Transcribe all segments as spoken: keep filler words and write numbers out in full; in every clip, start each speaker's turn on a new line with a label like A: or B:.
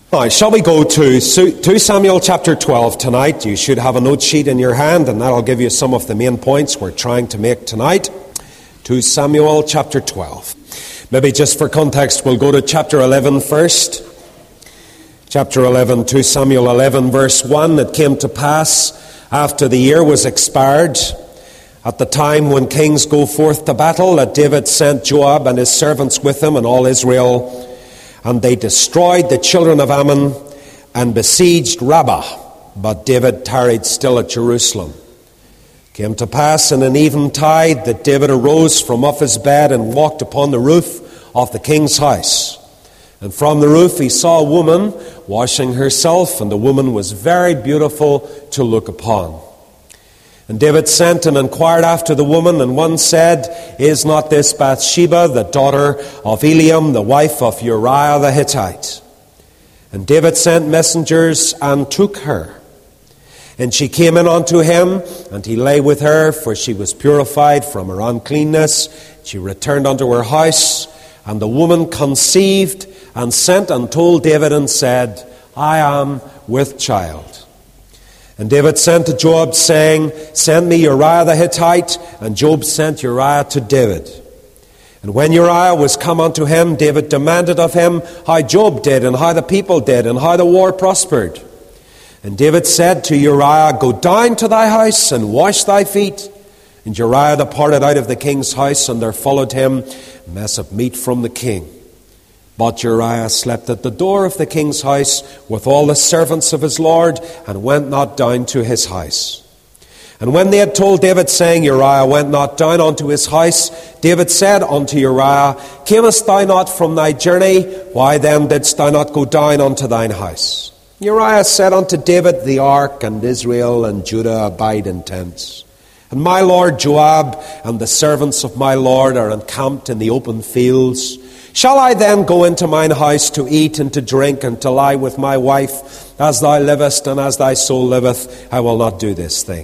A: Now, shall we go to Second Samuel chapter twelve tonight? You should have a note sheet in your hand, and that'll give you some of the main points we're trying to make tonight. Second Samuel chapter twelve. Maybe just for context, we'll go to chapter eleven first. Chapter eleven, Second Samuel eleven, verse one. It came to pass, after the year was expired, at the time when kings go forth to battle, that David sent Joab and his servants with him and all Israel, and they destroyed the children of Ammon and besieged Rabbah. But David tarried still at Jerusalem. It came to pass in an eventide that David arose from off his bed and walked upon the roof of the king's house. And from the roof he saw a woman washing herself, and the woman was very beautiful to look upon. And David sent and inquired after the woman, and one said, Is not this Bathsheba, the daughter of Eliam, the wife of Uriah the Hittite? And David sent messengers and took her. And she came in unto him, and he lay with her, for she was purified from her uncleanness. She returned unto her house, and the woman conceived, and sent and told David, and said, I am with child. And David sent to Joab, saying, Send me Uriah the Hittite. And Joab sent Uriah to David. And when Uriah was come unto him, David demanded of him how Joab did, and how the people did, and how the war prospered. And David said to Uriah, Go down to thy house, and wash thy feet. And Uriah departed out of the king's house, and there followed him a mess of meat from the king. But Uriah slept at the door of the king's house with all the servants of his lord, and went not down to his house. And when they had told David, saying, Uriah went not down unto his house, David said unto Uriah, Camest thou not from thy journey? Why then didst thou not go down unto thine house? Uriah said unto David, The ark and Israel and Judah abide in tents. And my lord Joab and the servants of my lord are encamped in the open fields. Shall I then go into mine house to eat and to drink and to lie with my wife? As thou livest and as thy soul liveth, I will not do this thing.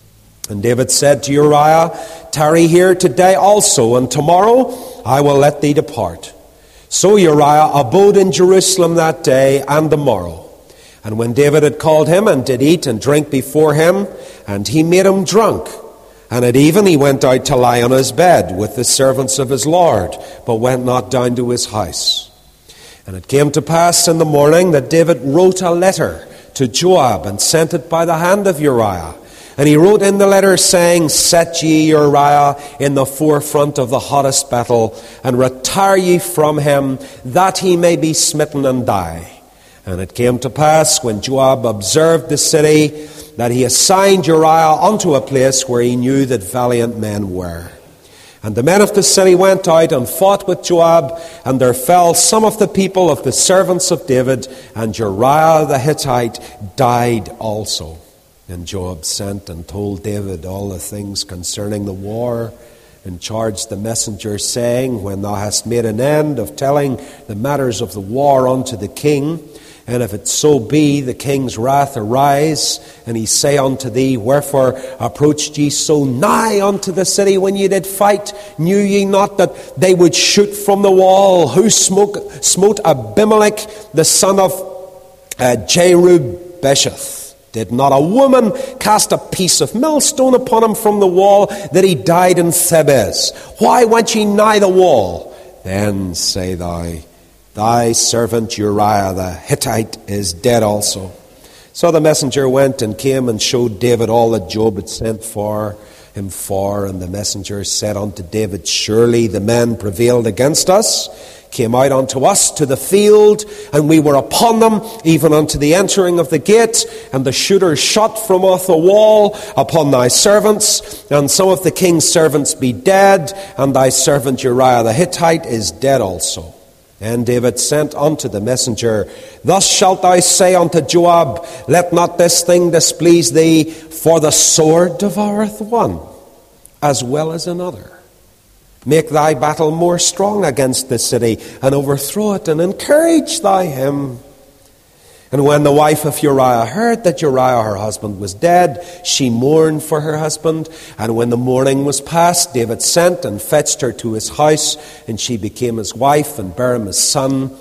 A: And David said to Uriah, Tarry here today also, and tomorrow I will let thee depart. So Uriah abode in Jerusalem that day and the morrow. And when David had called him, and did eat and drink before him, and he made him drunk, and at even he went out to lie on his bed with the servants of his lord, but went not down to his house. And it came to pass in the morning that David wrote a letter to Joab, and sent it by the hand of Uriah. And he wrote in the letter, saying, Set ye Uriah in the forefront of the hottest battle, and retire ye from him, that he may be smitten and die. And it came to pass, when Joab observed the city, that he assigned Uriah unto a place where he knew that valiant men were. And the men of the city went out and fought with Joab, and there fell some of the people of the servants of David, and Uriah the Hittite died also. And Joab sent and told David all the things concerning the war, and charged the messenger, saying, When thou hast made an end of telling the matters of the war unto the king, and if it so be the king's wrath arise, and he say unto thee, Wherefore approached ye so nigh unto the city when ye did fight? Knew ye not that they would shoot from the wall? Who smote, smote Abimelech, the son of uh, Jerub-Besheth? Did not a woman cast a piece of millstone upon him from the wall, that he died in Thebez? Why went ye nigh the wall? Then say thou, Thy servant Uriah the Hittite is dead also. So the messenger went and came and showed David all that Joab had sent for him for. And the messenger said unto David, Surely the men prevailed against us, came out unto us to the field, and we were upon them, even unto the entering of the gate. And the shooters shot from off the wall upon thy servants, and some of the king's servants be dead, and thy servant Uriah the Hittite is dead also. And David sent unto the messenger, Thus shalt thou say unto Joab, Let not this thing displease thee, for the sword devoureth one, as well as another. Make thy battle more strong against the city, and overthrow it, and encourage thy him. And when the wife of Uriah heard that Uriah her husband was dead, she mourned for her husband. And when the mourning was past, David sent and fetched her to his house, and she became his wife, and bare him a son.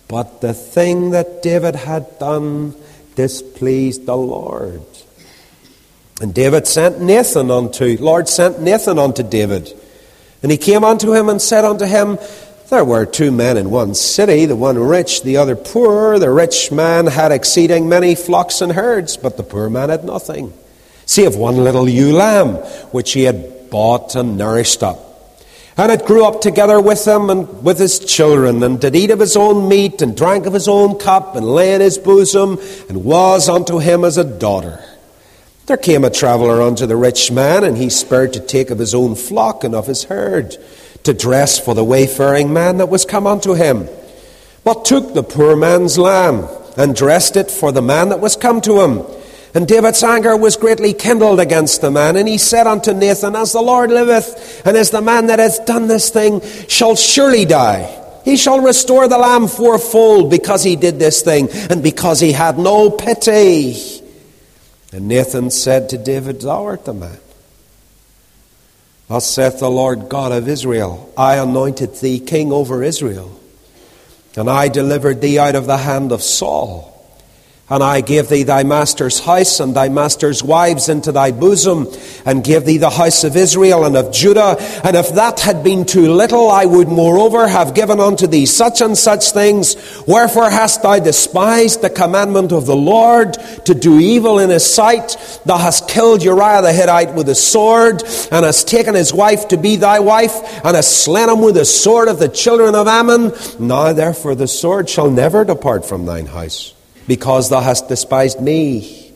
A: But the thing that David had done displeased the Lord. And David sent Nathan unto, Lord sent Nathan unto David. And he came unto him and said unto him, there were two men in one city, the one rich, the other poor. The rich man had exceeding many flocks and herds, but the poor man had nothing, save one little ewe lamb, which he had bought and nourished up. And it grew up together with him and with his children, and did eat of his own meat, and drank of his own cup, and lay in his bosom, and was unto him as a daughter. There came a traveller unto the rich man, and he spared to take of his own flock and of his herd, to dress for the wayfaring man that was come unto him, but took the poor man's lamb, and dressed it for the man that was come to him. And David's anger was greatly kindled against the man, and he said unto Nathan, as the Lord liveth, and as the man that hath done this thing shall surely die, he shall restore the lamb fourfold, because he did this thing, and because he had no pity. And Nathan said to David, thou art the man. Thus saith the Lord God of Israel, I anointed thee king over Israel, and I delivered thee out of the hand of Saul. And I gave thee thy master's house and thy master's wives into thy bosom, and gave thee the house of Israel and of Judah. And if that had been too little, I would moreover have given unto thee such and such things. Wherefore hast thou despised the commandment of the Lord, to do evil in his sight? Thou hast killed Uriah the Hittite with a sword, and hast taken his wife to be thy wife, and hast slain him with the sword of the children of Ammon. Now therefore the sword shall never depart from thine house, because thou hast despised me,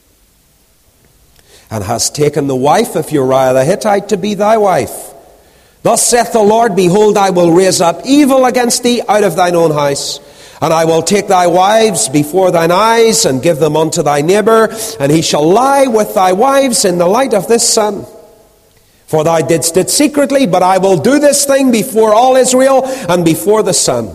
A: and hast taken the wife of Uriah the Hittite to be thy wife. Thus saith the Lord, behold, I will raise up evil against thee out of thine own house, and I will take thy wives before thine eyes, and give them unto thy neighbor, and he shall lie with thy wives in the light of this sun. For thou didst it secretly, but I will do this thing before all Israel, and before the sun.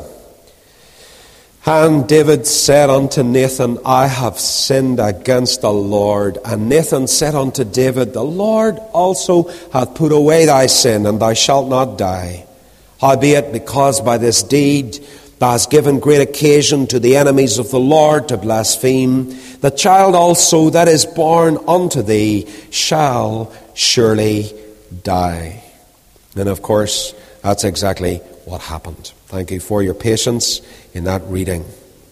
A: And David said unto Nathan, I have sinned against the Lord. And Nathan said unto David, the Lord also hath put away thy sin, and thou shalt not die. Howbeit, because by this deed thou hast given great occasion to the enemies of the Lord to blaspheme, the child also that is born unto thee shall surely die. And of course, that's exactly what happened. Thank you for your patience in that reading.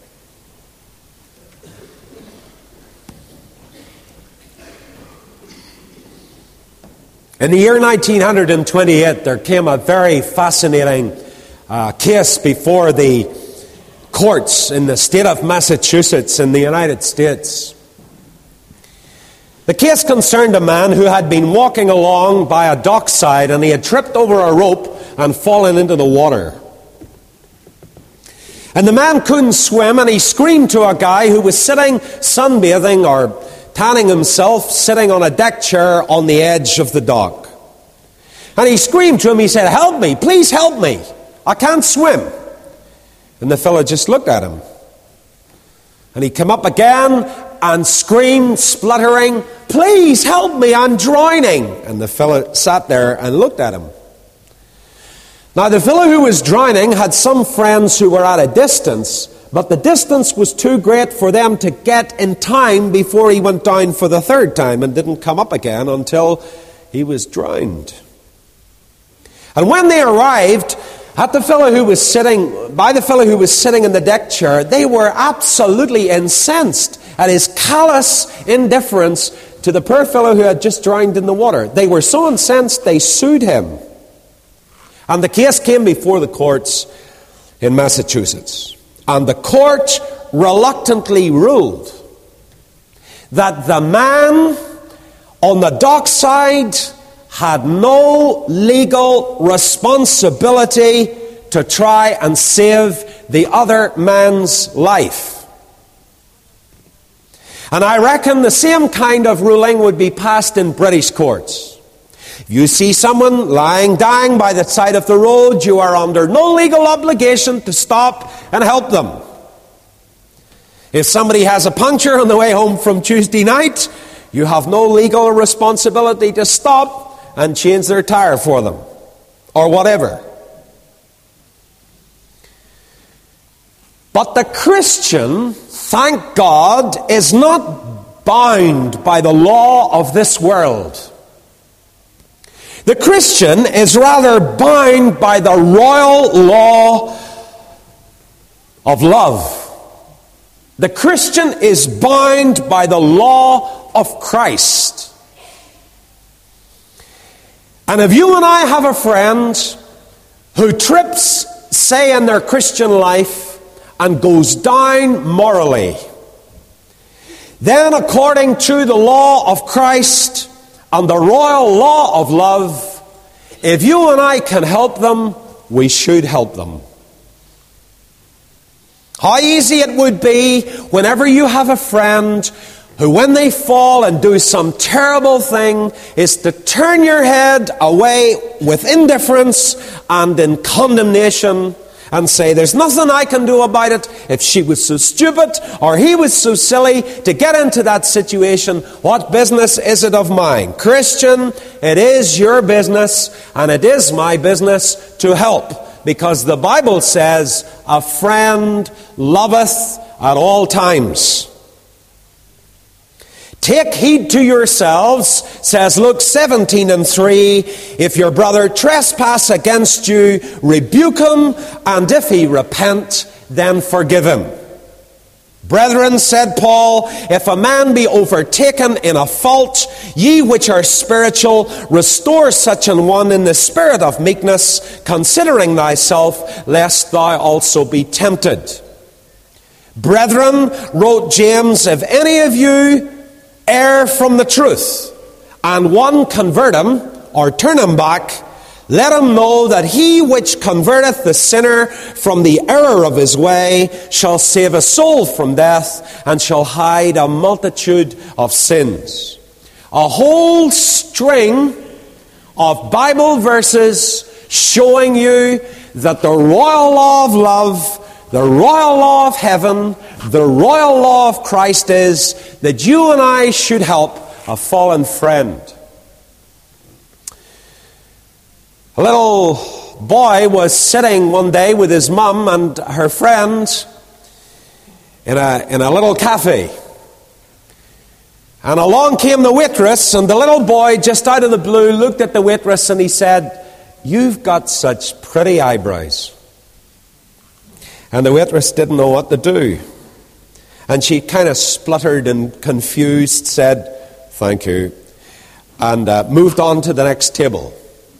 A: In the year nineteen twenty-eight, there came a very fascinating uh, case before the courts in the state of Massachusetts in the United States. The case concerned a man who had been walking along by a dockside, and he had tripped over a rope and fallen into the water. And the man couldn't swim, and he screamed to a guy who was sitting sunbathing or tanning himself, sitting on a deck chair on the edge of the dock. And he screamed to him, he said, help me, please help me, I can't swim. And the fellow just looked at him. And he came up again and screamed, spluttering, please help me, I'm drowning. And the fellow sat there and looked at him. Now the fellow who was drowning had some friends who were at a distance, but the distance was too great for them to get in time before he went down for the third time and didn't come up again until he was drowned. And when they arrived at the fellow who was sitting, by the fellow who was sitting in the deck chair, they were absolutely incensed at his callous indifference to the poor fellow who had just drowned in the water. They were so incensed they sued him. And the case came before the courts in Massachusetts. And the court reluctantly ruled that the man on the dockside had no legal responsibility to try and save the other man's life. And I reckon the same kind of ruling would be passed in British courts. If you see someone lying dying by the side of the road, you are under no legal obligation to stop and help them. If somebody has a puncture on the way home from Tuesday night, you have no legal responsibility to stop and change their tire for them, or whatever. But the Christian, thank God, is not bound by the law of this world. The Christian is rather bound by the royal law of love. The Christian is bound by the law of Christ. And if you and I have a friend who trips, say, in their Christian life and goes down morally, then according to the law of Christ and the royal law of love, if you and I can help them, we should help them. How easy it would be whenever you have a friend who, when they fall and do some terrible thing, is to turn your head away with indifference and in condemnation and say, there's nothing I can do about it. If she was so stupid or he was so silly to get into that situation, what business is it of mine? Christian, it is your business and it is my business to help, because the Bible says, a friend loveth at all times. Take heed to yourselves, says Luke seventeen and three, if your brother trespass against you, rebuke him, and if he repent, then forgive him. Brethren, said Paul, if a man be overtaken in a fault, ye which are spiritual, restore such an one in the spirit of meekness, considering thyself, lest thou also be tempted. Brethren, wrote James, if any of you err from the truth, and one convert him, or turn him back, let him know that he which converteth the sinner from the error of his way shall save a soul from death, and shall hide a multitude of sins. A whole string of Bible verses showing you that the royal law of love, the royal law of heaven, the royal law of Christ is that you and I should help a fallen friend. A little boy was sitting one day with his mum and her friend in a, in a little cafe. And along came the waitress, and the little boy, just out of the blue, looked at the waitress and he said, "You've got such pretty eyebrows." And the waitress didn't know what to do. And she kind of spluttered and confused, said, "Thank you," and uh, moved on to the next table.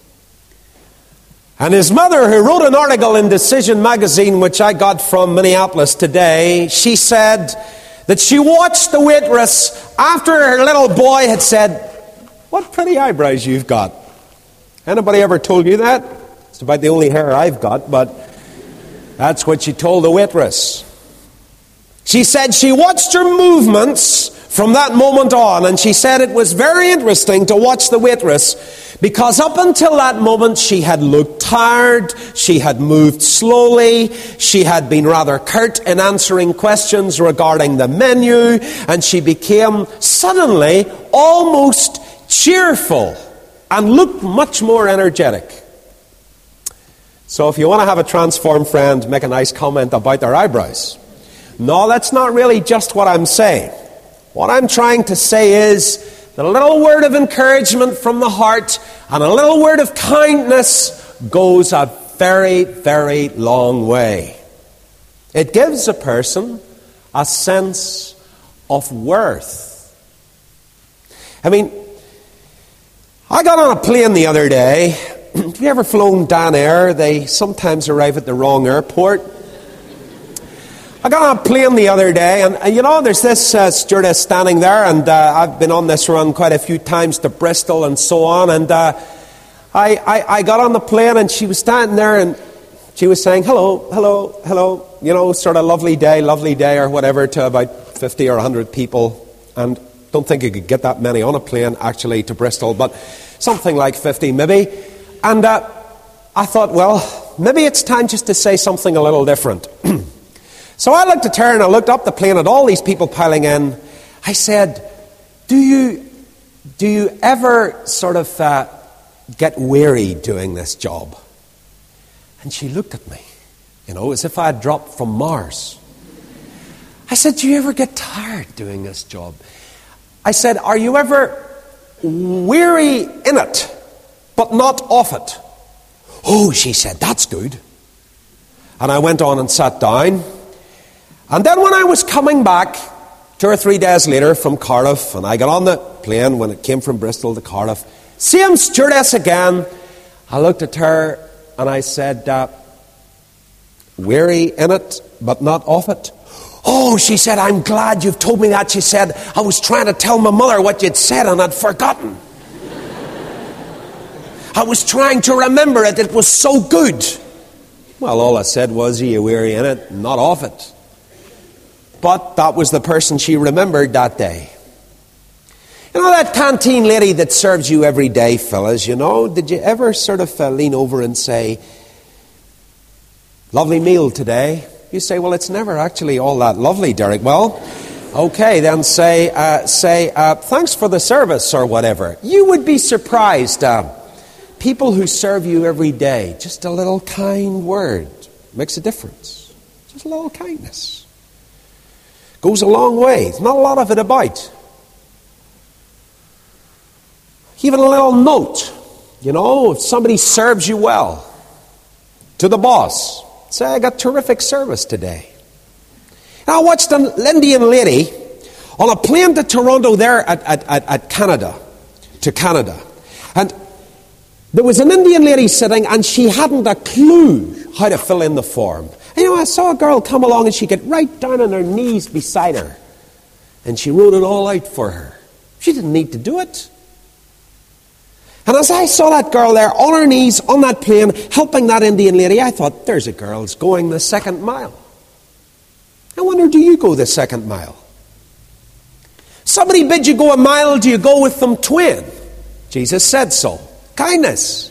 A: And his mother, who wrote an article in Decision magazine, which I got from Minneapolis Today, she said that she watched the waitress after her little boy had said, "What pretty eyebrows you've got." Anybody ever told you that? It's about the only hair I've got, but that's what she told the waitress. She said she watched her movements from that moment on, and she said it was very interesting to watch the waitress, because up until that moment she had looked tired, she had moved slowly, she had been rather curt in answering questions regarding the menu, and she became suddenly almost cheerful and looked much more energetic. So if you want to have a transformed friend, make a nice comment about their eyebrows. No, that's not really just what I'm saying. What I'm trying to say is that a little word of encouragement from the heart and a little word of kindness goes a very, very long way. It gives a person a sense of worth. I mean, I got on a plane the other day. Have you ever flown Dan Air? They sometimes arrive at the wrong airport. I got on a plane the other day, and, and you know, there's this uh, stewardess standing there, and uh, I've been on this run quite a few times to Bristol and so on, and uh, I, I, I got on the plane, and she was standing there, and she was saying, "Hello, hello, hello," you know, sort of lovely day, lovely day, or whatever, to about fifty or one hundred people, and don't think you could get that many on a plane, actually, to Bristol, but something like fifty maybe, and uh, I thought, well, maybe it's time just to say something a little different. So I looked at her and I looked up the plane at all these people piling in. I said, do you do you ever sort of uh, get weary doing this job? And she looked at me, you know, as if I had dropped from Mars. I said, do you ever get tired doing this job? I said, are you ever weary in it, but not of it? Oh, she said, that's good. And I went on and sat down. And then when I was coming back, two or three days later from Cardiff, and I got on the plane when it came from Bristol to Cardiff, same stewardess again, I looked at her and I said, uh, weary in it, but not of it? Oh, she said, I'm glad you've told me that. She said, I was trying to tell my mother what you'd said and I'd forgotten. I was trying to remember it. It was so good. Well, all I said was, are you weary in it? Not of it. But that was the person she remembered that day. You know that canteen lady that serves you every day, fellas, you know, did you ever sort of uh, lean over and say, lovely meal today? You say, well, it's never actually all that lovely, Derek. Well, okay, then say, uh, say, uh, thanks for the service or whatever. You would be surprised. Uh, people who serve you every day, just a little kind word makes a difference. Just a little kindness. Goes a long way. There's not a lot of it about. Even a little note. You know, if somebody serves you well, to the boss, say, I got terrific service today. And I watched an Indian lady on a plane to Toronto there at, at, at, at Canada, to Canada. And there was an Indian lady sitting and she hadn't a clue how to fill in the form. And, you know, I saw a girl come along and she got right down on her knees beside her. And she wrote it all out for her. She didn't need to do it. And as I saw that girl there on her knees on that plane helping that Indian lady, I thought, there's a girl's going the second mile. I wonder, do you go the second mile? Somebody bid you go a mile, do you go with them twain? Jesus said so. Kindness.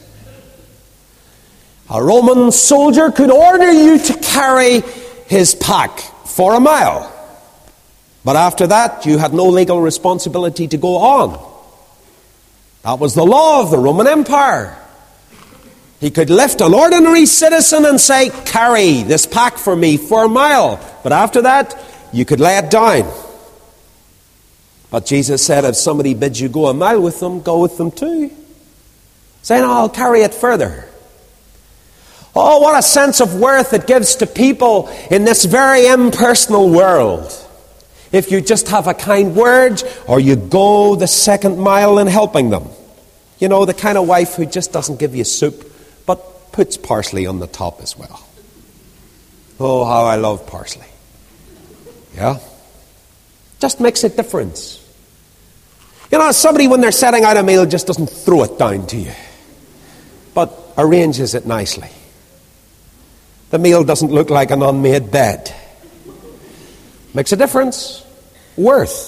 A: A Roman soldier could order you to carry his pack for a mile. But after that, you had no legal responsibility to go on. That was the law of the Roman Empire. He could lift an ordinary citizen and say, carry this pack for me for a mile. But after that, you could lay it down. But Jesus said, if somebody bids you go a mile with them, go with them too. Say, no, I'll carry it further. Oh, what a sense of worth it gives to people in this very impersonal world. If you just have a kind word, or you go the second mile in helping them. You know, the kind of wife who just doesn't give you soup, but puts parsley on the top as well. Oh, how I love parsley. Yeah? Just makes a difference. You know, somebody when they're setting out a meal just doesn't throw it down to you, but arranges it nicely. The meal doesn't look like an unmade bed. Makes a difference. Worth.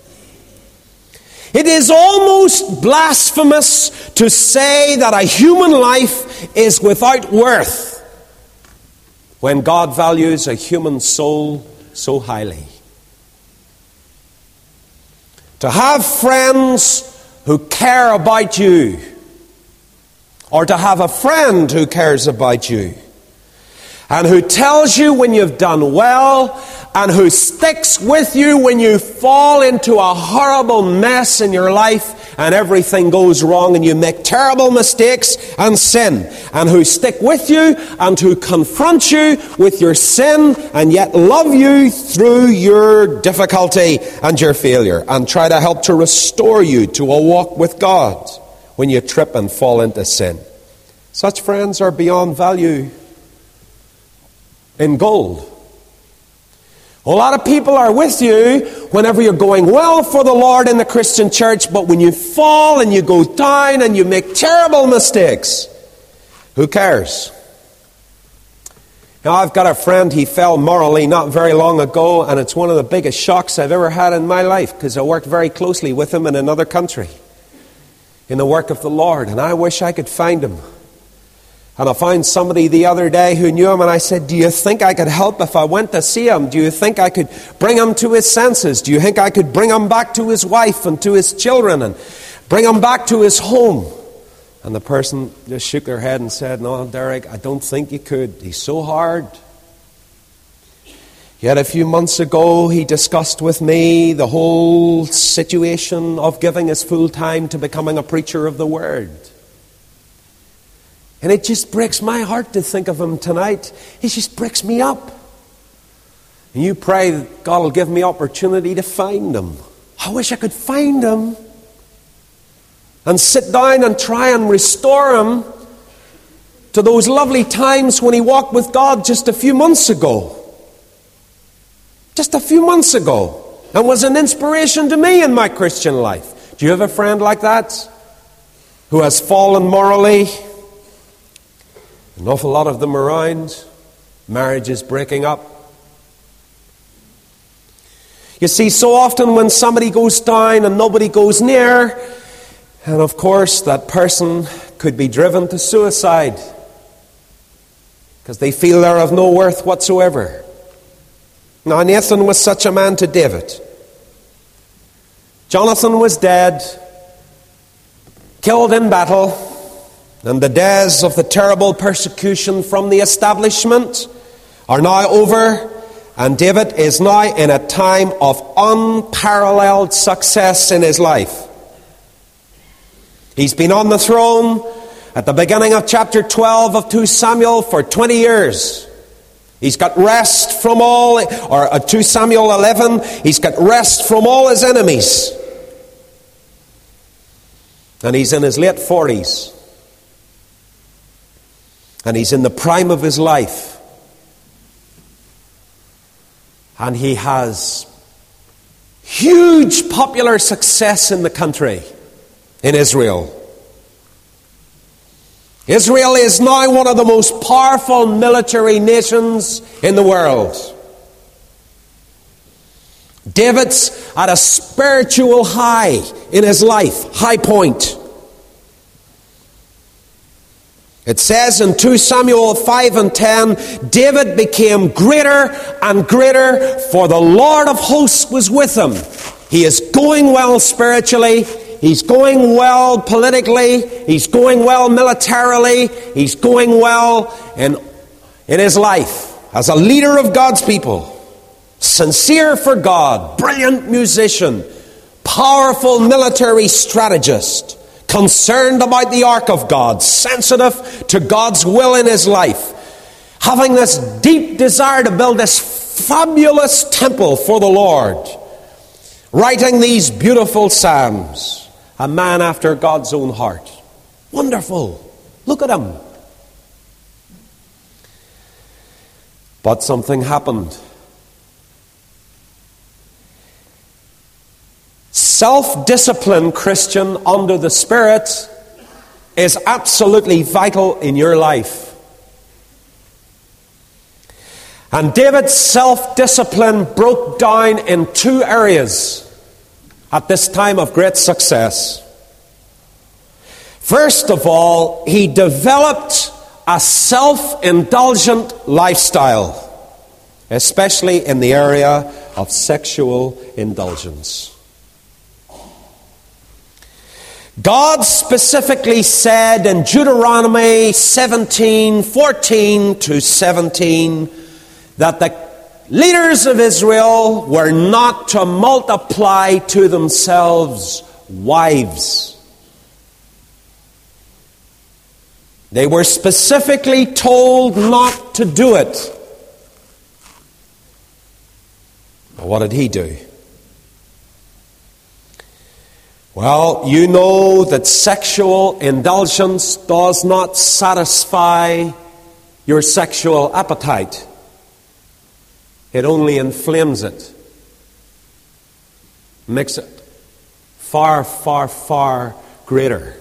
A: It is almost blasphemous to say that a human life is without worth when God values a human soul so highly. To have friends who care about you, or to have a friend who cares about you, and who tells you when you've done well, and who sticks with you when you fall into a horrible mess in your life and everything goes wrong and you make terrible mistakes and sin, and who stick with you and who confront you with your sin and yet love you through your difficulty and your failure and try to help to restore you to a walk with God when you trip and fall into sin. Such friends are beyond value in gold. A lot of people are with you whenever you're going well for the Lord in the Christian church, but when you fall and you go down and you make terrible mistakes, who cares? Now, I've got a friend, he fell morally not very long ago, and it's one of the biggest shocks I've ever had in my life, because I worked very closely with him in another country, in the work of the Lord, and I wish I could find him. And I found somebody the other day who knew him, and I said, do you think I could help if I went to see him? Do you think I could bring him to his senses? Do you think I could bring him back to his wife and to his children and bring him back to his home? And the person just shook their head and said, no, Derek, I don't think you could. He's so hard. Yet a few months ago he discussed with me the whole situation of giving his full time to becoming a preacher of the Word. And it just breaks my heart to think of him tonight. He just breaks me up. And you pray that God will give me opportunity to find him. I wish I could find him and sit down and try and restore him to those lovely times when he walked with God just a few months ago. Just a few months ago. And was an inspiration to me in my Christian life. Do you have a friend like that? Who has fallen morally? An awful lot of them around. Marriage is breaking up. You see, so often when somebody goes down and nobody goes near, and of course that person could be driven to suicide because they feel they're of no worth whatsoever. Now, Nathan was such a man to David. Jonathan was dead, killed in battle, and the days of the terrible persecution from the establishment are now over, and David is now in a time of unparalleled success in his life. He's been on the throne at the beginning of chapter twelve of Second Samuel for twenty years. He's got rest from all, or uh, Second Samuel eleven, he's got rest from all his enemies. And he's in his late forties. And he's in the prime of his life. And he has huge popular success in the country, in Israel. Israel is now one of the most powerful military nations in the world. David's at a spiritual high in his life, high point. It says in Second Samuel five and ten, David became greater and greater, for the Lord of hosts was with him. He is going well spiritually. He's going well politically. He's going well militarily. He's going well in, in his life as a leader of God's people. Sincere for God, brilliant musician, powerful military strategist, concerned about the ark of God, sensitive to God's will in his life, having this deep desire to build this fabulous temple for the Lord, writing these beautiful psalms. A man after God's own heart. Wonderful. Look at him. But something happened. Self-discipline, Christian, under the Spirit is absolutely vital in your life. And David's self-discipline broke down in two areas at this time of great success. First of all, he developed a self-indulgent lifestyle, especially in the area of sexual indulgence. God specifically said in Deuteronomy seventeen, fourteen to seventeen, that the leaders of Israel were not to multiply to themselves wives. They were specifically told not to do it. But what did he do? Well, you know that sexual indulgence does not satisfy your sexual appetite. It only inflames it. Makes it far, far, far greater.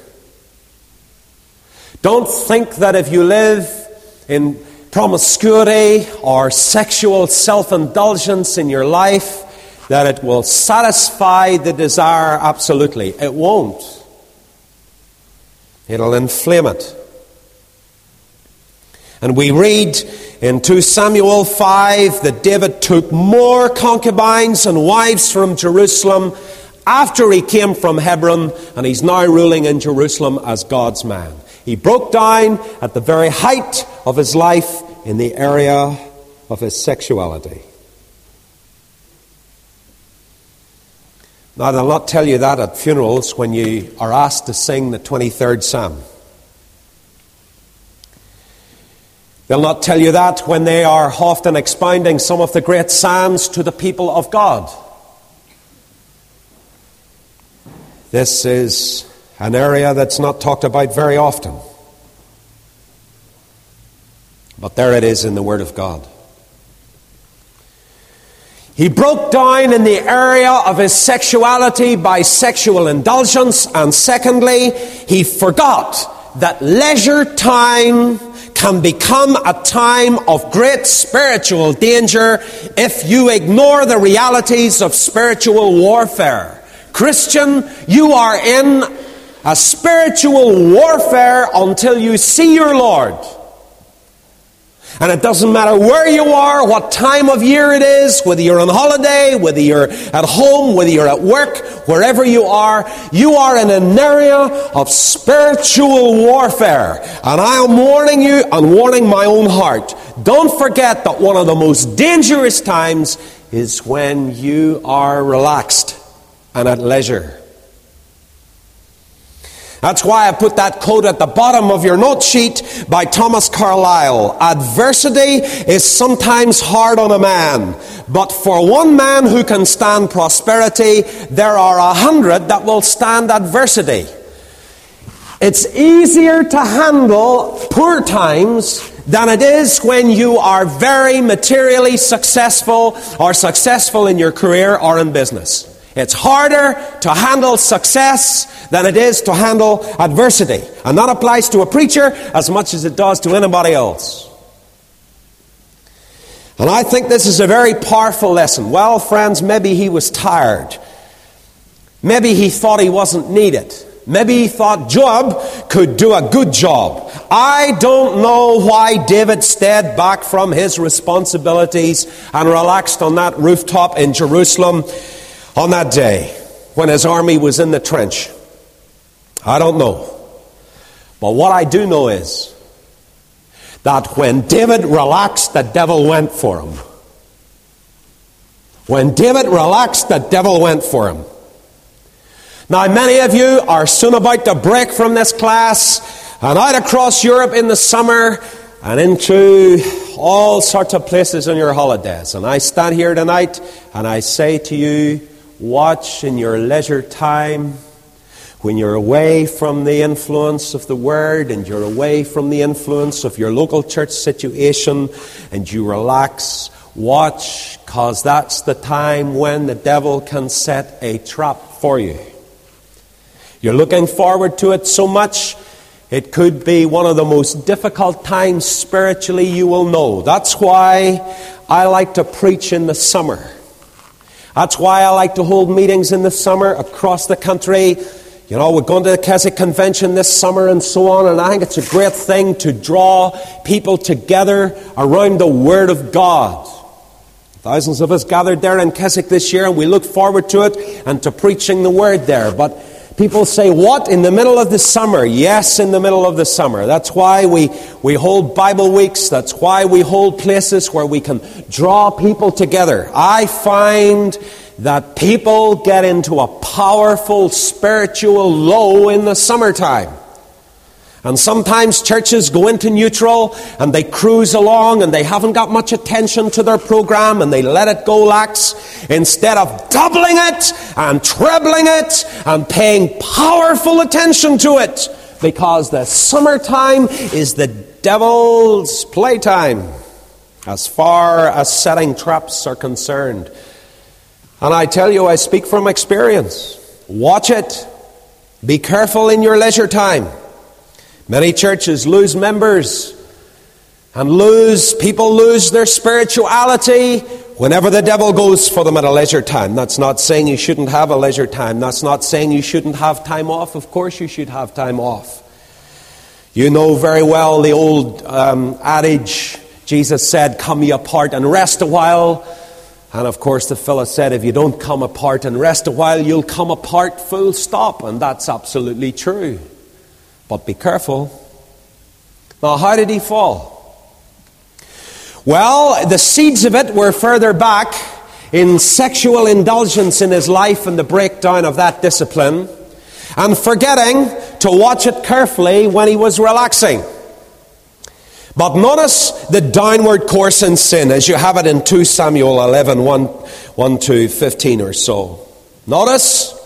A: Don't think that if you live in promiscuity or sexual self-indulgence in your life, that it will satisfy the desire absolutely. It won't. It'll inflame it. And we read in Second Samuel five that David took more concubines and wives from Jerusalem after he came from Hebron, and he's now ruling in Jerusalem as God's man. He broke down at the very height of his life in the area of his sexuality. Now, they'll not tell you that at funerals when you are asked to sing the twenty-third Psalm. They'll not tell you that when they are often expounding some of the great psalms to the people of God. This is an area that's not talked about very often. But there it is in the Word of God. He broke down in the area of his sexuality by sexual indulgence, and secondly, he forgot that leisure time can become a time of great spiritual danger if you ignore the realities of spiritual warfare. Christian, you are in a spiritual warfare until you see your Lord. And it doesn't matter where you are, what time of year it is, whether you're on holiday, whether you're at home, whether you're at work, wherever you are, you are in an area of spiritual warfare. And I am warning you and warning my own heart. Don't forget that one of the most dangerous times is when you are relaxed and at leisure. That's why I put that quote at the bottom of your note sheet by Thomas Carlyle. Adversity is sometimes hard on a man, but for one man who can stand prosperity, there are a hundred that will stand adversity. It's easier to handle poor times than it is when you are very materially successful or successful in your career or in business. It's harder to handle success than it is to handle adversity. And that applies to a preacher as much as it does to anybody else. And I think this is a very powerful lesson. Well, friends, maybe he was tired. Maybe he thought he wasn't needed. Maybe he thought Joab could do a good job. I don't know why David stayed back from his responsibilities and relaxed on that rooftop in Jerusalem on that day when his army was in the trench. I don't know. But what I do know is that when David relaxed, the devil went for him. When David relaxed, the devil went for him. Now, many of you are soon about to break from this class and out across Europe in the summer and into all sorts of places on your holidays. And I stand here tonight and I say to you, watch in your leisure time, when you're away from the influence of the Word and you're away from the influence of your local church situation and you relax, watch, because that's the time when the devil can set a trap for you. You're looking forward to it so much, it could be one of the most difficult times spiritually you will know. That's why I like to preach in the summer. That's why I like to hold meetings in the summer across the country. You know, we're going to the Keswick Convention this summer and so on, and I think it's a great thing to draw people together around the Word of God. Thousands of us gathered there in Keswick this year, and we look forward to it and to preaching the Word there. But people say, what, in the middle of the summer? Yes, in the middle of the summer. That's why we, we hold Bible weeks. That's why we hold places where we can draw people together. I find that people get into a powerful spiritual low in the summertime. And sometimes churches go into neutral and they cruise along and they haven't got much attention to their program and they let it go lax instead of doubling it and trebling it and paying powerful attention to it, because the summertime is the devil's playtime as far as setting traps are concerned. And I tell you, I speak from experience. Watch it. Be careful in your leisure time. Many churches lose members and lose, people lose their spirituality whenever the devil goes for them at a leisure time. That's not saying you shouldn't have a leisure time. That's not saying you shouldn't have time off. Of course you should have time off. You know very well the old um, adage, Jesus said, come ye apart and rest a while. And of course the fellow said, if you don't come apart and rest a while, you'll come apart full stop. And that's absolutely true. But be careful. Now, how did he fall? Well, the seeds of it were further back in sexual indulgence in his life and the breakdown of that discipline, and forgetting to watch it carefully when he was relaxing. But notice the downward course in sin as you have it in Second Samuel eleven, one, one to fifteen or so. Notice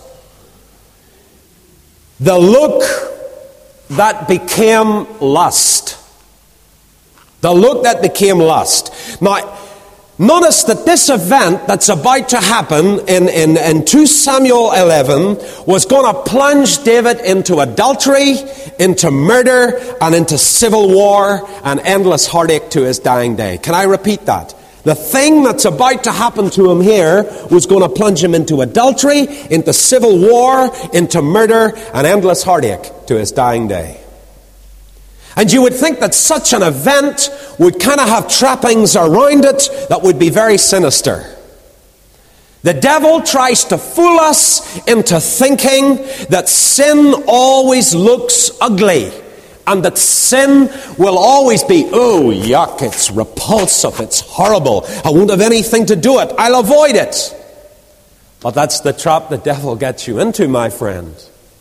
A: the look that became lust. The look that became lust. Now, notice that this event that's about to happen in, in, in Second Samuel eleven was going to plunge David into adultery, into murder, and into civil war and endless heartache to his dying day. Can I repeat that? The thing that's about to happen to him here was going to plunge him into adultery, into civil war, into murder, and endless heartache to his dying day. And you would think that such an event would kind of have trappings around it that would be very sinister. The devil tries to fool us into thinking that sin always looks ugly, and that sin will always be, oh, yuck, it's repulsive, it's horrible, I won't have anything to do it, I'll avoid it. But that's the trap the devil gets you into, my friend.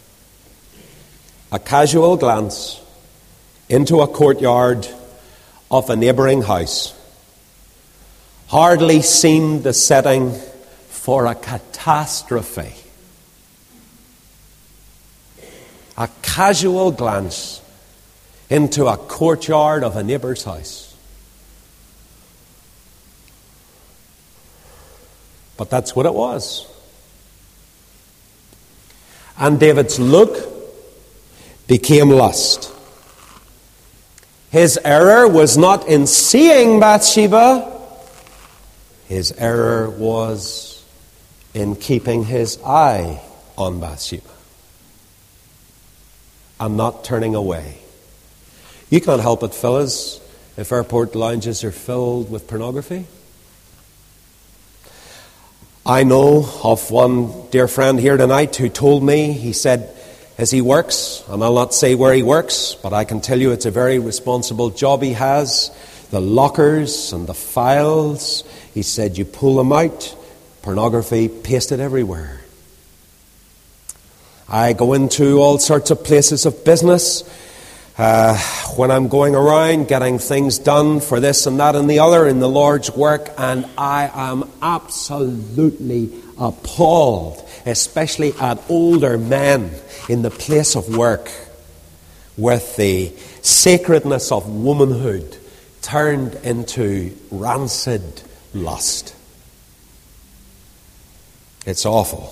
A: A casual glance into a courtyard of a neighbouring house hardly seemed the setting for a catastrophe. A casual glance into a courtyard of a neighbour's house. But that's what it was. And David's look became lust. His error was not in seeing Bathsheba. His error was in keeping his eye on Bathsheba and not turning away. You can't help it, fellas, if airport lounges are filled with pornography. I know of one dear friend here tonight who told me, he said, as he works, and I'll not say where he works, but I can tell you it's a very responsible job he has, the lockers and the files, he said you pull them out, pornography pasted everywhere. I go into all sorts of places of business uh, when I'm going around getting things done for this and that and the other in the Lord's work, and I am absolutely appalled, especially at older men in the place of work, with the sacredness of womanhood turned into rancid lust. It's awful.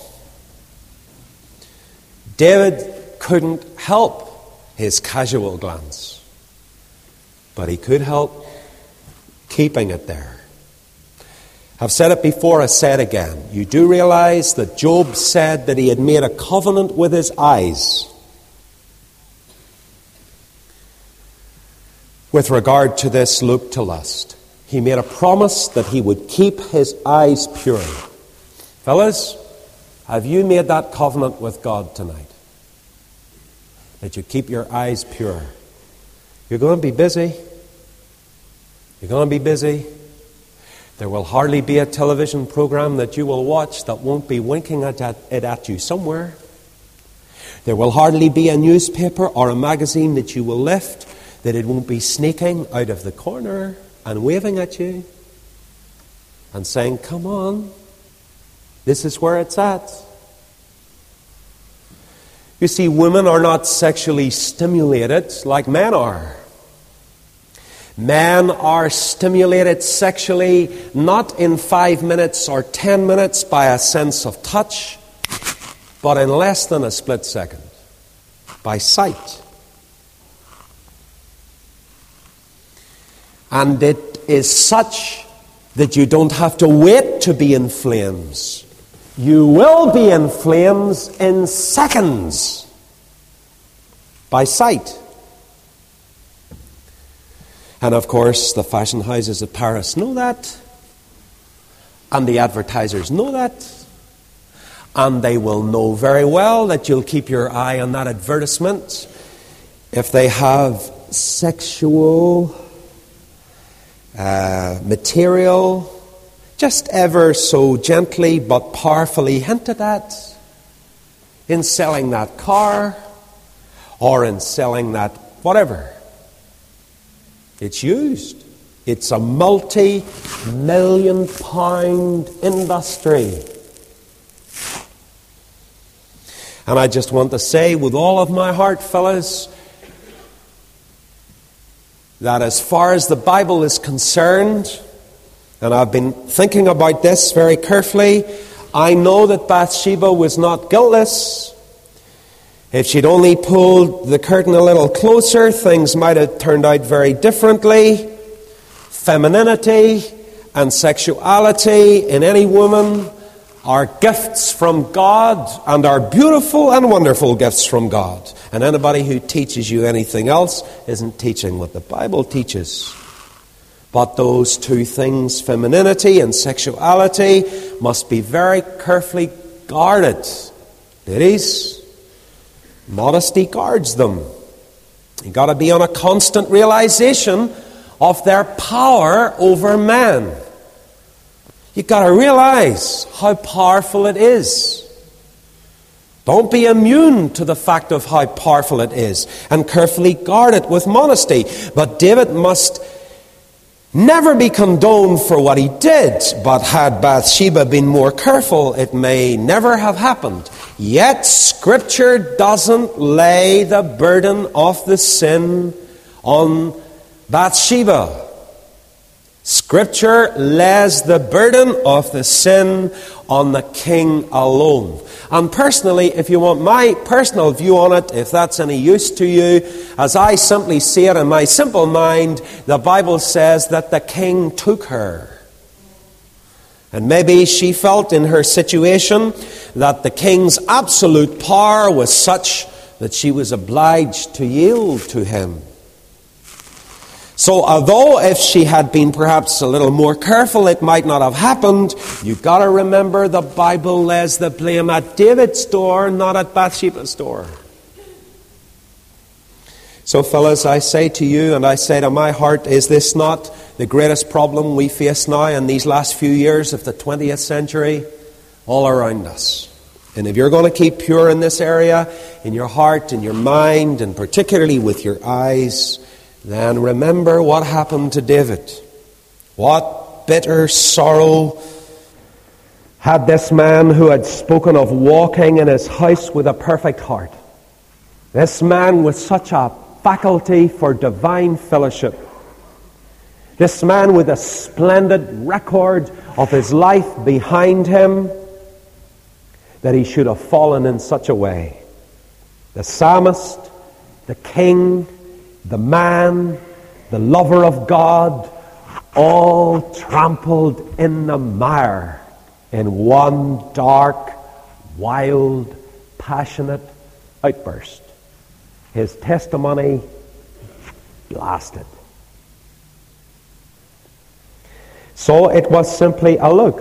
A: David couldn't help his casual glance, but he could help keeping it there. I've said it before, I say it again. You do realize that Job said that he had made a covenant with his eyes with regard to this look to lust. He made a promise that he would keep his eyes pure. Fellas, have you made that covenant with God tonight? That you keep your eyes pure. You're going to be busy. You're going to be busy. There will hardly be a television program that you will watch that won't be winking at it at you somewhere. There will hardly be a newspaper or a magazine that you will lift that it won't be sneaking out of the corner and waving at you and saying, come on, this is where it's at. You see, women are not sexually stimulated like men are. Men are stimulated sexually not in five minutes or ten minutes by a sense of touch, but in less than a split second, by sight. And it is such that you don't have to wait to be in flames. You will be in flames in seconds by sight. And of course, the fashion houses of Paris know that. And the advertisers know that. And they will know very well that you'll keep your eye on that advertisement if they have sexual uh, material just ever so gently but powerfully hinted at in selling that car or in selling that whatever. It's used. It's a multi-million pound industry. And I just want to say with all of my heart, fellas, that as far as the Bible is concerned, and I've been thinking about this very carefully, I know that Bathsheba was not guiltless. If she'd only pulled the curtain a little closer, things might have turned out very differently. Femininity and sexuality in any woman are gifts from God and are beautiful and wonderful gifts from God. And anybody who teaches you anything else isn't teaching what the Bible teaches. But those two things, femininity and sexuality, must be very carefully guarded. Ladies, modesty guards them. You've got to be on a constant realization of their power over men. You've got to realize how powerful it is. Don't be immune to the fact of how powerful it is, and carefully guard it with modesty. But David must never be condoned for what he did. But had Bathsheba been more careful, it may never have happened. Yet Scripture doesn't lay the burden of the sin on Bathsheba. Scripture lays the burden of the sin on the king alone. And personally, if you want my personal view on it, if that's any use to you, as I simply see it in my simple mind, the Bible says that the king took her. And maybe she felt in her situation that the king's absolute power was such that she was obliged to yield to him. So although if she had been perhaps a little more careful, it might not have happened, you've got to remember the Bible lays the blame at David's door, not at Bathsheba's door. So fellas, I say to you and I say to my heart, is this not the greatest problem we face now in these last few years of the twentieth century? All around us. And if you're going to keep pure in this area, in your heart, in your mind, and particularly with your eyes, then remember what happened to David. What bitter sorrow had this man who had spoken of walking in his house with a perfect heart. This man with such a faculty for divine fellowship. This man with a splendid record of his life behind him, that he should have fallen in such a way. The psalmist, the king, the man, the lover of God, all trampled in the mire in one dark, wild, passionate outburst. His testimony blasted. So it was simply a look.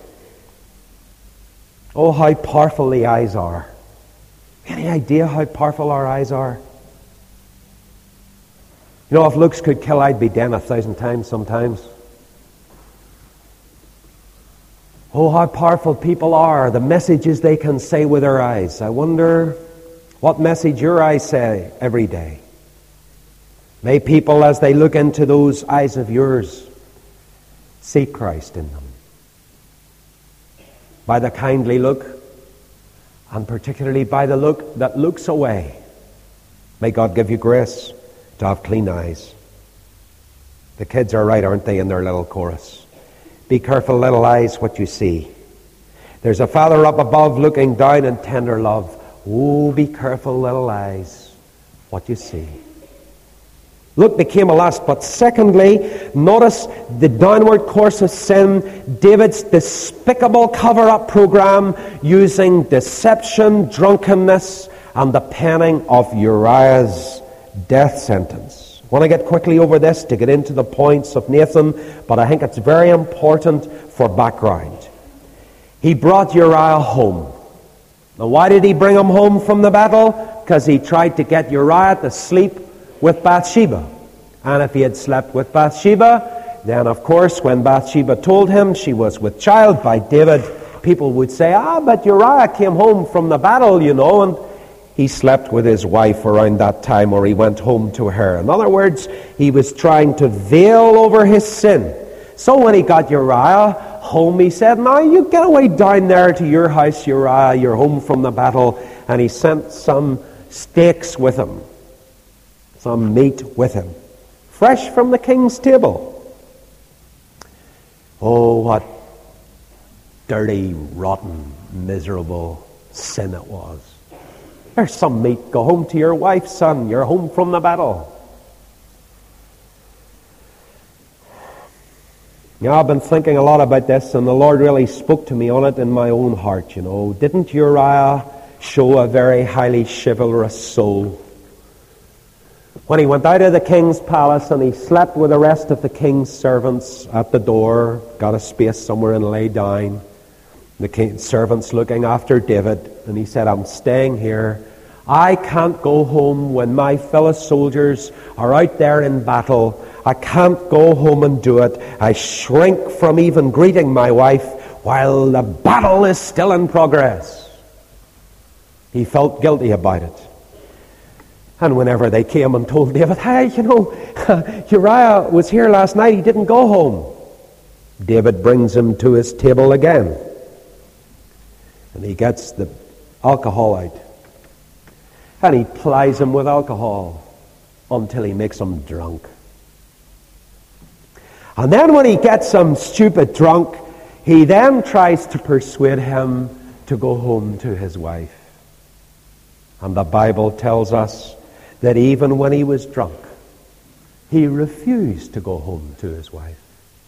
A: Oh, how powerful the eyes are. Any idea how powerful our eyes are? You know, if looks could kill, I'd be dead a thousand times sometimes. Oh, how powerful people are, the messages they can say with their eyes. I wonder what message your eyes say every day. May people, as they look into those eyes of yours, see Christ in them. By the kindly look, and particularly by the look that looks away. May God give you grace to have clean eyes. The kids are right, aren't they, in their little chorus? Be careful, little eyes, what you see. There's a Father up above looking down in tender love. Oh, be careful, little eyes, what you see. Look became a lust. But secondly, notice the downward course of sin, David's despicable cover-up program using deception, drunkenness, and the penning of Uriah's death sentence. I want to get quickly over this to get into the points of Nathan, but I think it's very important for background. He brought Uriah home. Now, why did he bring him home from the battle? Because he tried to get Uriah to sleep with Bathsheba. And if he had slept with Bathsheba,
B: Then, of course, when Bathsheba told him she was with child by David, people would say, ah, but Uriah came home from the battle, you know, and he slept with his wife around that time, or he went home to her. In other words, he was trying to veil over his sin. So when he got Uriah home, he said, now you get away down there to your house, Uriah, you're home from the battle. And he sent some steaks with him, some meat with him, fresh from the king's table. Oh, what dirty, rotten, miserable sin it was. There's some meat. Go home to your wife, son. You're home from the battle. Yeah, I've been thinking a lot about this, and the Lord really spoke to me on it in my own heart, you know. Didn't Uriah show a very highly chivalrous soul? When he went out of the king's palace and he slept with the rest of the king's servants at the door, got a space somewhere and lay down. The king's servants looking after David, and he said, I'm staying here. I can't go home when my fellow soldiers are out there in battle. I can't go home and do it. I shrink from even greeting my wife while the battle is still in progress. He felt guilty about it. And whenever they came and told David, hey, you know, Uriah was here last night, he didn't go home. David brings him to his table again. And he gets the alcohol out. And he plies him with alcohol until he makes him drunk. And then when he gets him stupid drunk, he then tries to persuade him to go home to his wife. And the Bible tells us that even when he was drunk, he refused to go home to his wife.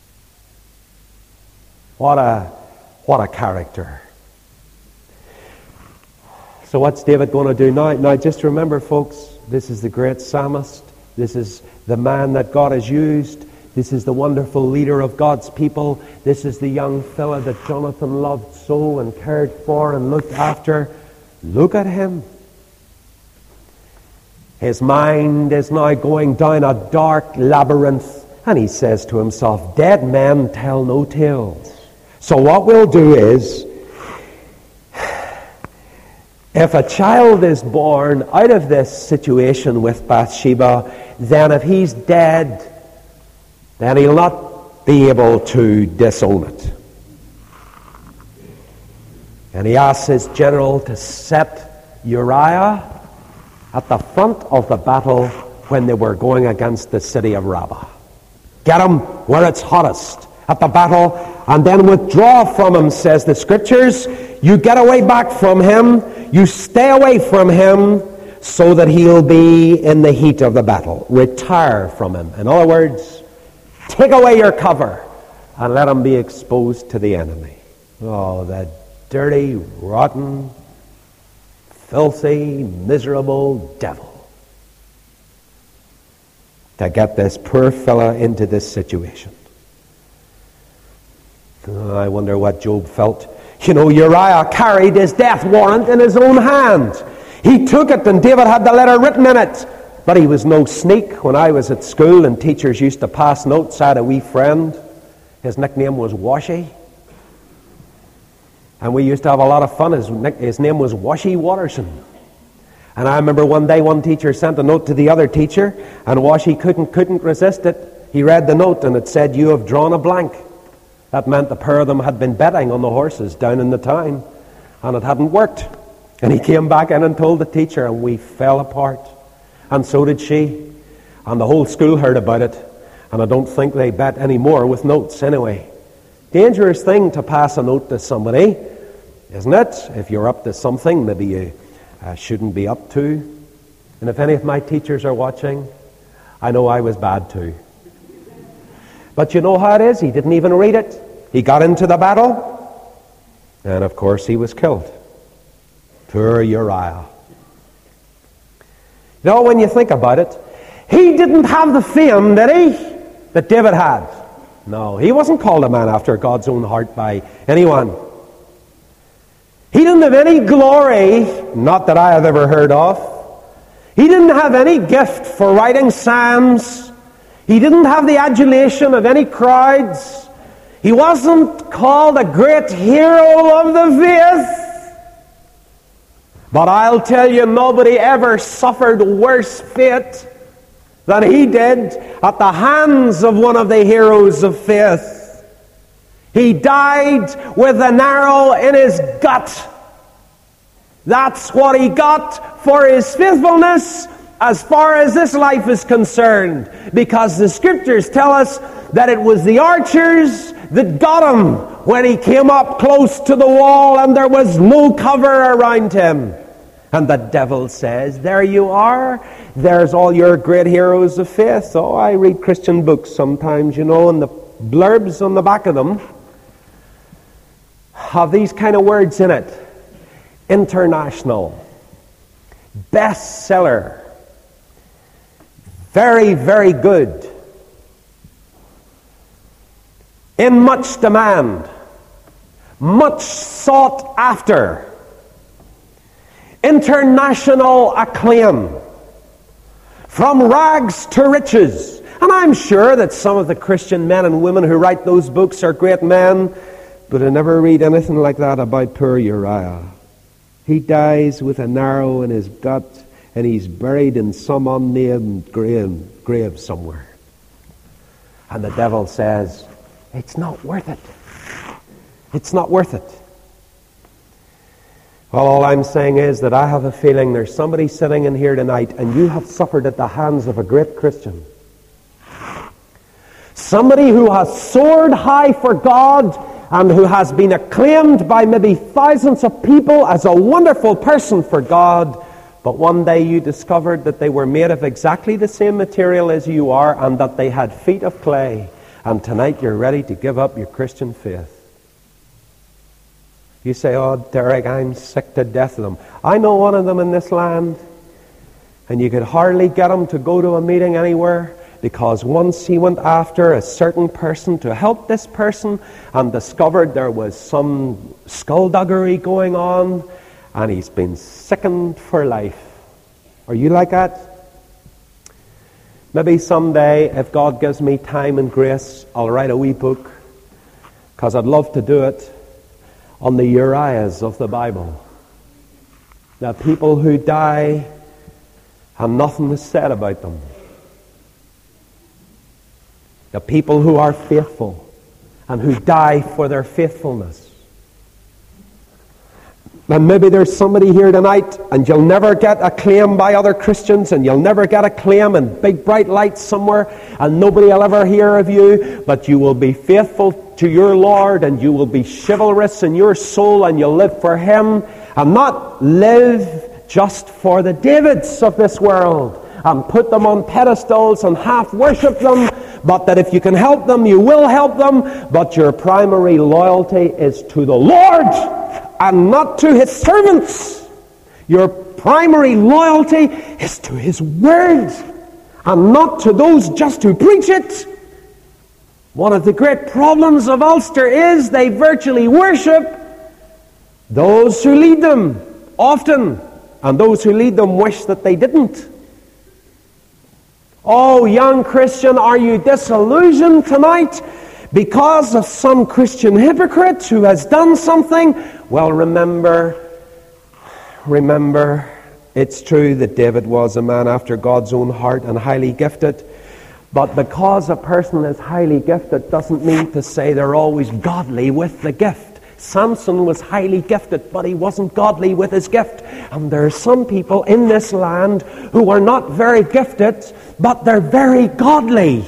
B: What a, what a character. So what's David going to do now? Now just remember, folks, this is the great psalmist. This is the man that God has used. This is the wonderful leader of God's people. This is the young fella that Jonathan loved so and cared for and looked after. Look at him. His mind is now going down a dark labyrinth, and he says to himself, dead men tell no tales. So what we'll do is, if a child is born out of this situation with Bathsheba, then if he's dead, then he'll not be able to disown it. And he asks his general to set Uriah at the front of the battle when they were going against the city of Rabbah. Get him where it's hottest, at the battle, and then withdraw from him, says the Scriptures. You get away back from him, you stay away from him, so that he'll be in the heat of the battle. Retire from him. In other words, take away your cover and let him be exposed to the enemy. Oh, the dirty, rotten, filthy, miserable devil. To get this poor fella into this situation. Oh, I wonder what Job felt. You know, Uriah carried his death warrant in his own hand. He took it and David had the letter written in it. But he was no sneak. When I was at school and teachers used to pass notes, I had a wee friend. His nickname was Washy. And we used to have a lot of fun. His, his name was Washy Watterson. And I remember one day one teacher sent a note to the other teacher, and Washy couldn't, couldn't resist it. He read the note and it said, you have drawn a blank. That meant the pair of them had been betting on the horses down in the town, and it hadn't worked. And he came back in and told the teacher, and we fell apart. And so did she. And the whole school heard about it. And I don't think they bet any more with notes anyway. Dangerous thing to pass a note to somebody, isn't it? If you're up to something maybe you uh, shouldn't be up to. And if any of my teachers are watching, I know I was bad too. But you know how it is. He didn't even read it. He got into the battle. And of course he was killed. Poor Uriah. You know, when you think about it, he didn't have the fame, did he, that David had? No, he wasn't called a man after God's own heart by anyone. He didn't have any glory, not that I have ever heard of. He didn't have any gift for writing psalms. He didn't have the adulation of any crowds. He wasn't called a great hero of the faith. But I'll tell you, nobody ever suffered worse fate than he did at the hands of one of the heroes of faith. He died with an arrow in his gut. That's what he got for his faithfulness as far as this life is concerned. Because the Scriptures tell us that it was the archers that got him when he came up close to the wall and there was no cover around him. And the devil says, there you are. There's all your great heroes of faith. Oh, I read Christian books sometimes, you know, and the blurbs on the back of them have these kind of words in it. International, bestseller, very, very good, in much demand, much sought after, international acclaim, from rags to riches. And I'm sure that some of the Christian men and women who write those books are great men, but I never read anything like that about poor Uriah. He dies with an arrow in his gut, and he's buried in some unnamed grave, grave somewhere. And the devil says, it's not worth it. It's not worth it. Well, all I'm saying is that I have a feeling there's somebody sitting in here tonight, and you have suffered at the hands of a great Christian. Somebody who has soared high for God and who has been acclaimed by maybe thousands of people as a wonderful person for God, but one day you discovered that they were made of exactly the same material as you are and that they had feet of clay, and tonight you're ready to give up your Christian faith. You say, oh, Derek, I'm sick to death of them. I know one of them in this land, and you could hardly get him to go to a meeting anywhere, because once he went after a certain person to help this person and discovered there was some skullduggery going on, and he's been sickened for life. Are you like that? Maybe someday, if God gives me time and grace, I'll write a wee book, because I'd love to do it, on the Uriahs of the Bible. The people who die and nothing is said about them. The people who are faithful and who die for their faithfulness. And maybe there's somebody here tonight, and you'll never get acclaim by other Christians, and you'll never get acclaim in big bright lights somewhere, and nobody will ever hear of you, but you will be faithful to your Lord, and you will be chivalrous in your soul, and you'll live for Him, and not live just for the Davids of this world, and put them on pedestals and half worship them, but that if you can help them, you will help them, but your primary loyalty is to the Lord and not to His servants. Your primary loyalty is to His Word and not to those just who preach it. One of the great problems of Ulster is they virtually worship those who lead them often, and those who lead them wish that they didn't. Oh, young Christian, are you disillusioned tonight because of some Christian hypocrite who has done something? Well, remember, remember, it's true that David was a man after God's own heart and highly gifted. But because a person is highly gifted doesn't mean to say they're always godly with the gift. Samson was highly gifted, but he wasn't godly with his gift. And there are some people in this land who are not very gifted, but they're very godly.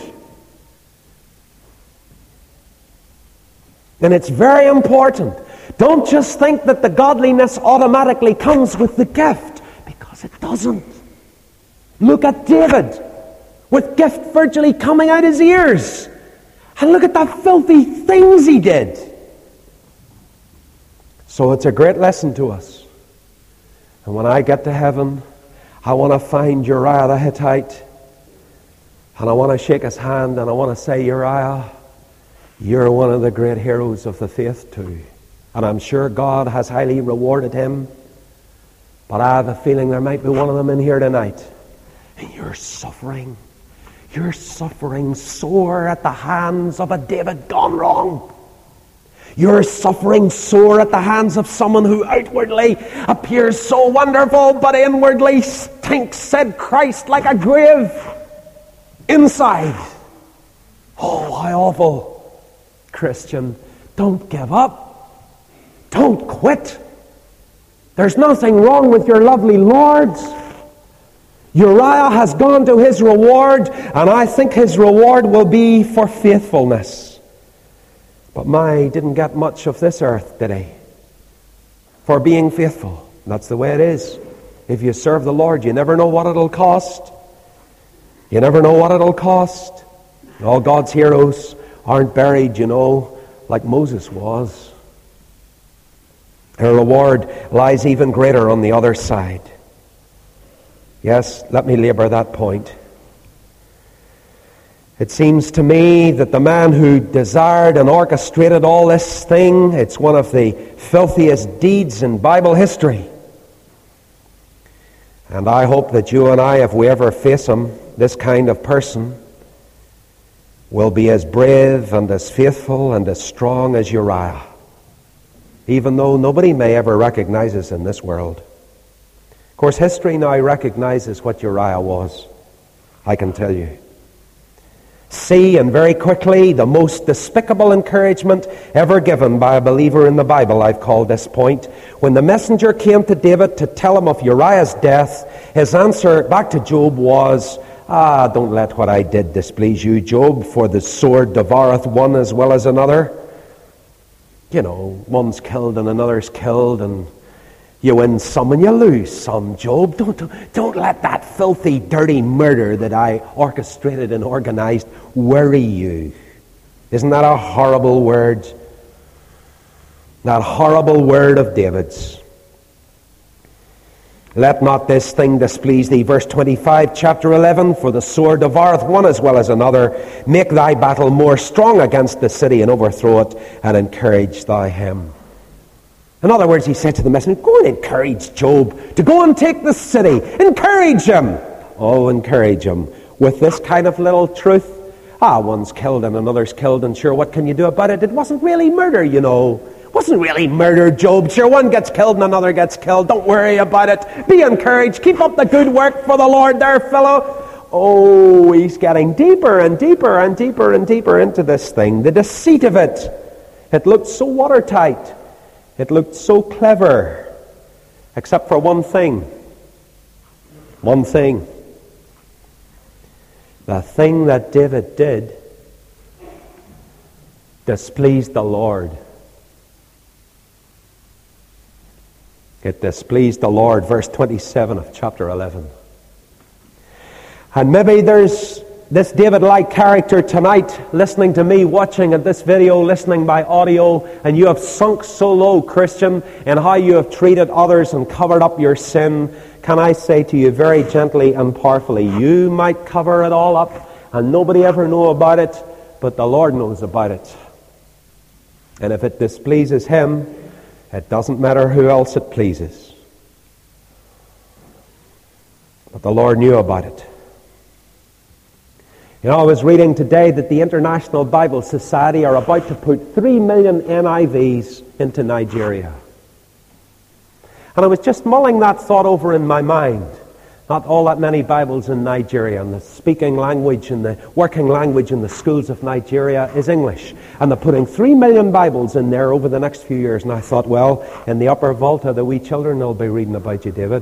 B: And it's very important. Don't just think that the godliness automatically comes with the gift, because it doesn't. Look at David, with gift virtually coming out his ears. And look at the filthy things he did. So it's a great lesson to us. And when I get to heaven, I want to find Uriah the Hittite, and I want to shake his hand, and I want to say, Uriah, you're one of the great heroes of the faith too. And I'm sure God has highly rewarded him. But I have a feeling there might be one of them in here tonight. And you're suffering. You're suffering sore at the hands of a David gone wrong. You're suffering sore at the hands of someone who outwardly appears so wonderful, but inwardly stinks, said Christ, like a grave. Inside. Oh, how awful. Christian, don't give up. Don't quit. There's nothing wrong with your lovely lords. Uriah has gone to his reward, and I think his reward will be for faithfulness. But my didn't get much of this earth, did he? For being faithful. That's the way it is. If you serve the Lord, you never know what it'll cost. You never know what it'll cost. All God's heroes aren't buried, you know, like Moses was. Their reward lies even greater on the other side. Yes, let me labor that point. It seems to me that the man who desired and orchestrated all this thing, it's one of the filthiest deeds in Bible history. And I hope that you and I, if we ever face him, this kind of person, will be as brave and as faithful and as strong as Uriah, even though nobody may ever recognize us in this world. Of course, history now recognizes what Uriah was, I can tell you. See, and very quickly, the most despicable encouragement ever given by a believer in the Bible, I've called this point. When the messenger came to David to tell him of Uriah's death, his answer back to Job was, Ah, don't let what I did displease you, Job, for the sword devoureth one as well as another. You know, one's killed and another's killed, and you win some and you lose some, Job. Don't, don't, don't let that filthy, dirty murder that I orchestrated and organized worry you. Isn't that a horrible word? That horrible word of David's. Let not this thing displease thee. Verse twenty-five, chapter eleven, for the sword devoureth one as well as another. Make thy battle more strong against the city and overthrow it, and encourage thy him. In other words, he said to the messenger, go and encourage Job to go and take the city. Encourage him. Oh, encourage him with this kind of little truth. Ah, one's killed and another's killed, and sure, what can you do about it? It wasn't really murder, you know. It wasn't really murder, Job. Sure, one gets killed and another gets killed. Don't worry about it. Be encouraged. Keep up the good work for the Lord there, fellow. Oh, he's getting deeper and deeper and deeper and deeper into this thing. The deceit of it. It looked so watertight. It looked so clever. Except for one thing. One thing. The thing that David did displeased the Lord. It displeased the Lord, verse twenty-seven of chapter eleven. And maybe there's this David-like character tonight listening to me, watching at this video, listening by audio, and you have sunk so low, Christian, in how you have treated others and covered up your sin. Can I say to you very gently and powerfully, you might cover it all up and nobody ever know about it, but the Lord knows about it. And if it displeases Him, it doesn't matter who else it pleases. But the Lord knew about it. You know, I was reading today that the International Bible Society are about to put three million N I Vs into Nigeria. And I was just mulling that thought over in my mind. Not all that many Bibles in Nigeria, and the speaking language and the working language in the schools of Nigeria is English. And they're putting three million Bibles in there over the next few years. And I thought, well, in the upper Volta, the wee children will be reading about you, David.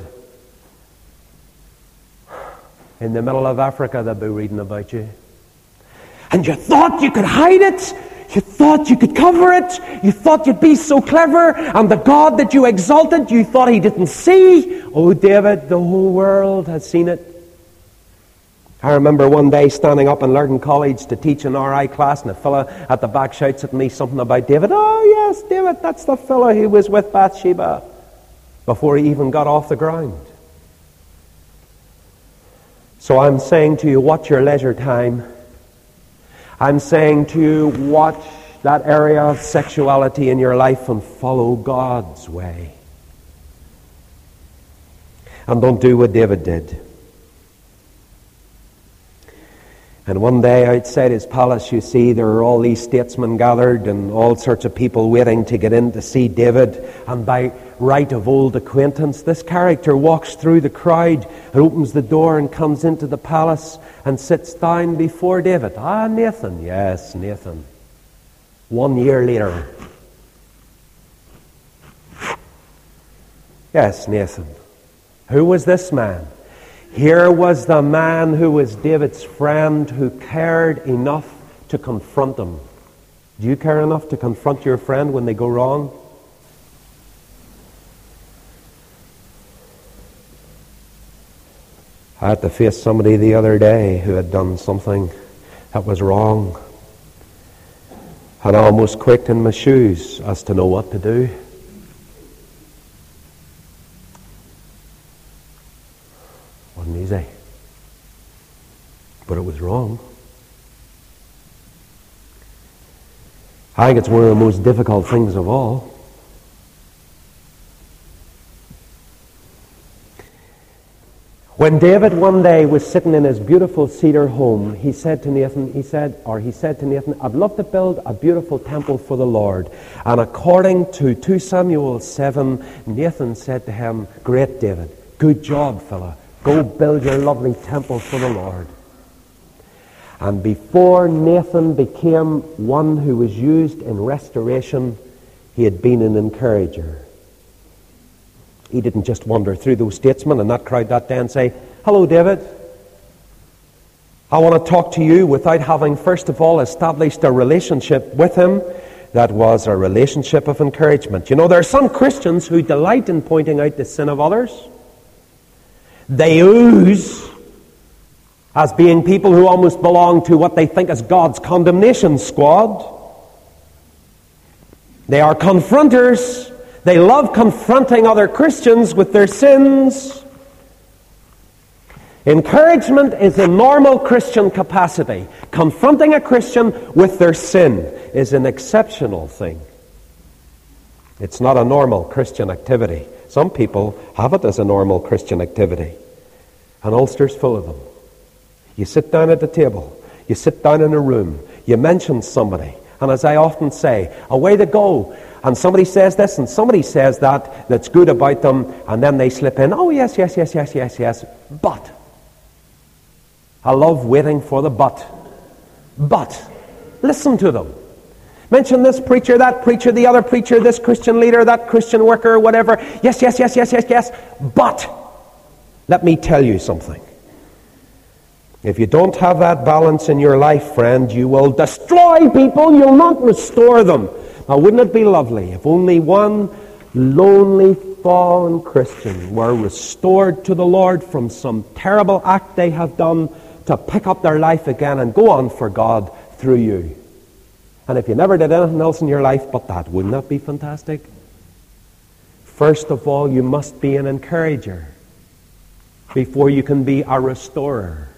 B: In the middle of Africa, they'll be reading about you. And you thought you could hide it? You thought you could cover it? You thought you'd be so clever? And the God that you exalted, you thought He didn't see? Oh, David, the whole world has seen it. I remember one day standing up in Lurden College to teach an R I class, and a fellow at the back shouts at me something about David. Oh, yes, David, that's the fellow who was with Bathsheba before he even got off the ground. So I'm saying to you, watch your leisure time. I'm saying to you, watch that area of sexuality in your life and follow God's way. And don't do what David did. And one day outside his palace, you see, there are all these statesmen gathered and all sorts of people waiting to get in to see David. And by right of old acquaintance, this character walks through the crowd and opens the door and comes into the palace and sits down before David. Ah, Nathan. Yes, Nathan. One year later. Yes, Nathan. Who was this man? Here was the man who was David's friend, who cared enough to confront him. Do you care enough to confront your friend when they go wrong? I had to face somebody the other day who had done something that was wrong. And I almost quaked in my shoes as to know what to do. Wasn't easy. But it was wrong. I think it's one of the most difficult things of all. When David one day was sitting in his beautiful cedar home, he said to Nathan, he said, or he said to Nathan, I'd love to build a beautiful temple for the Lord. And according to two Samuel seven, Nathan said to him, great, David, good job, fella. Go build your lovely temple for the Lord. And before Nathan became one who was used in restoration, he had been an encourager. He didn't just wander through those statesmen and that crowd that day and say, hello, David. I want to talk to you without having, first of all, established a relationship with him that was a relationship of encouragement. You know, there are some Christians who delight in pointing out the sin of others. They ooze as being people who almost belong to what they think is God's condemnation squad. They are confronters. They love confronting other Christians with their sins. Encouragement is a normal Christian capacity. Confronting a Christian with their sin is an exceptional thing. It's not a normal Christian activity. Some people have it as a normal Christian activity. And Ulster's full of them. You sit down at the table. You sit down in a room. You mention somebody. And as I often say, away they go. And somebody says this and somebody says that, that's good about them. And then they slip in, oh yes, yes, yes, yes, yes, yes. But. I love waiting for the but. But. Listen to them. Mention this preacher, that preacher, the other preacher, this Christian leader, that Christian worker, whatever. Yes, yes, yes, yes, yes, yes. But. Let me tell you something. If you don't have that balance in your life, friend, you will destroy people. You'll not restore them. Now, wouldn't it be lovely if only one lonely, fallen Christian were restored to the Lord from some terrible act they have done to pick up their life again and go on for God through you? And if you never did anything else in your life but that, wouldn't that be fantastic? First of all, you must be an encourager before you can be a restorer.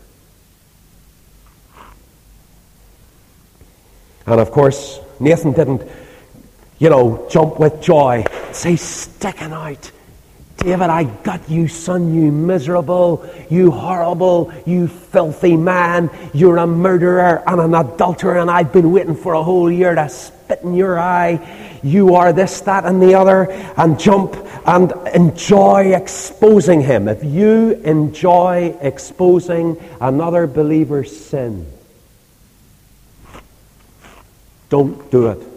B: And of course, Nathan didn't, you know, jump with joy, say, sticking out, David, I got you, son, you miserable, you horrible, you filthy man, you're a murderer and an adulterer, and I've been waiting for a whole year to spit in your eye. You are this, that, and the other, and jump and enjoy exposing him. If you enjoy exposing another believer's sin, don't do it.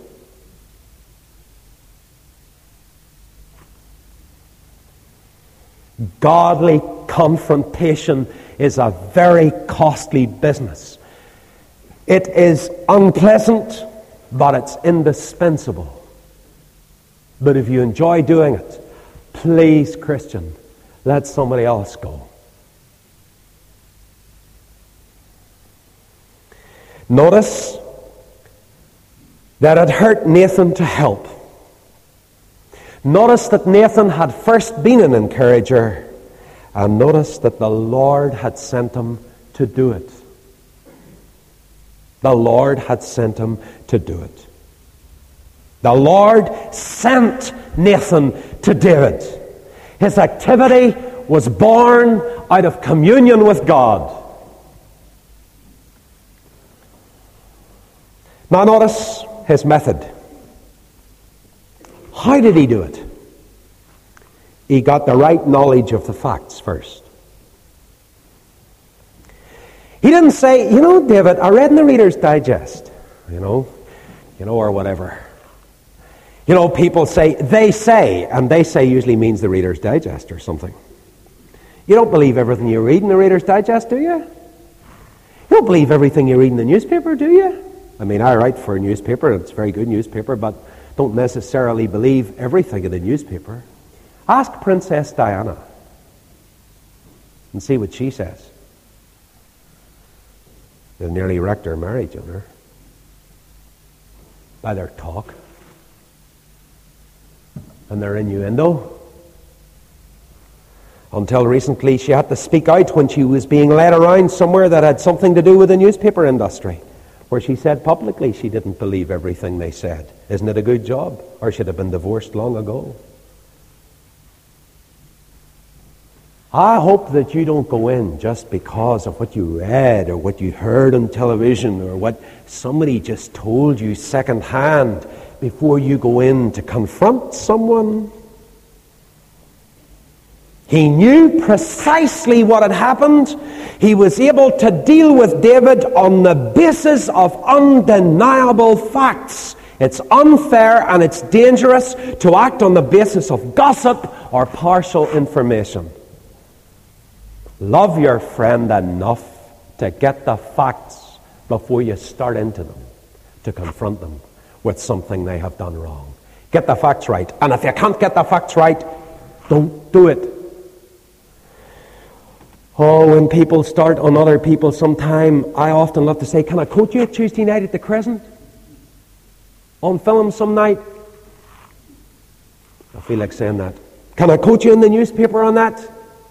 B: Godly confrontation is a very costly business. It is unpleasant, but it's indispensable. But if you enjoy doing it, please, Christian, let somebody else go. Notice that it hurt Nathan to help. Notice that Nathan had first been an encourager, and notice that the Lord had sent him to do it. The Lord had sent him to do it. The Lord sent Nathan to David. His activity was born out of communion with God. Now notice his method. How did he do it? He got the right knowledge of the facts first. He didn't say, you know, David, I read in the Reader's Digest, you know, you know, or whatever. You know, people say, they say, and they say usually means the Reader's Digest or something. You don't believe everything you read in the Reader's Digest, do you? You don't believe everything you read in the newspaper, do you? I mean, I write for a newspaper, it's a very good newspaper, but don't necessarily believe everything in the newspaper. Ask Princess Diana and see what she says. They nearly wrecked their marriage on her by their talk and their innuendo. Until recently, she had to speak out when she was being led around somewhere that had something to do with the newspaper industry, where she said publicly she didn't believe everything they said. Isn't it a good job? Or should have been divorced long ago. I hope that you don't go in just because of what you read or what you heard on television or what somebody just told you secondhand before you go in to confront someone. He knew precisely what had happened. He was able to deal with David on the basis of undeniable facts. It's unfair and it's dangerous to act on the basis of gossip or partial information. Love your friend enough to get the facts before you start into them, to confront them with something they have done wrong. Get the facts right. And if you can't get the facts right, don't do it. Oh, when people start on other people sometime, I often love to say, can I quote you Tuesday night at the Crescent? On film some night? I feel like saying that. Can I quote you in the newspaper on that?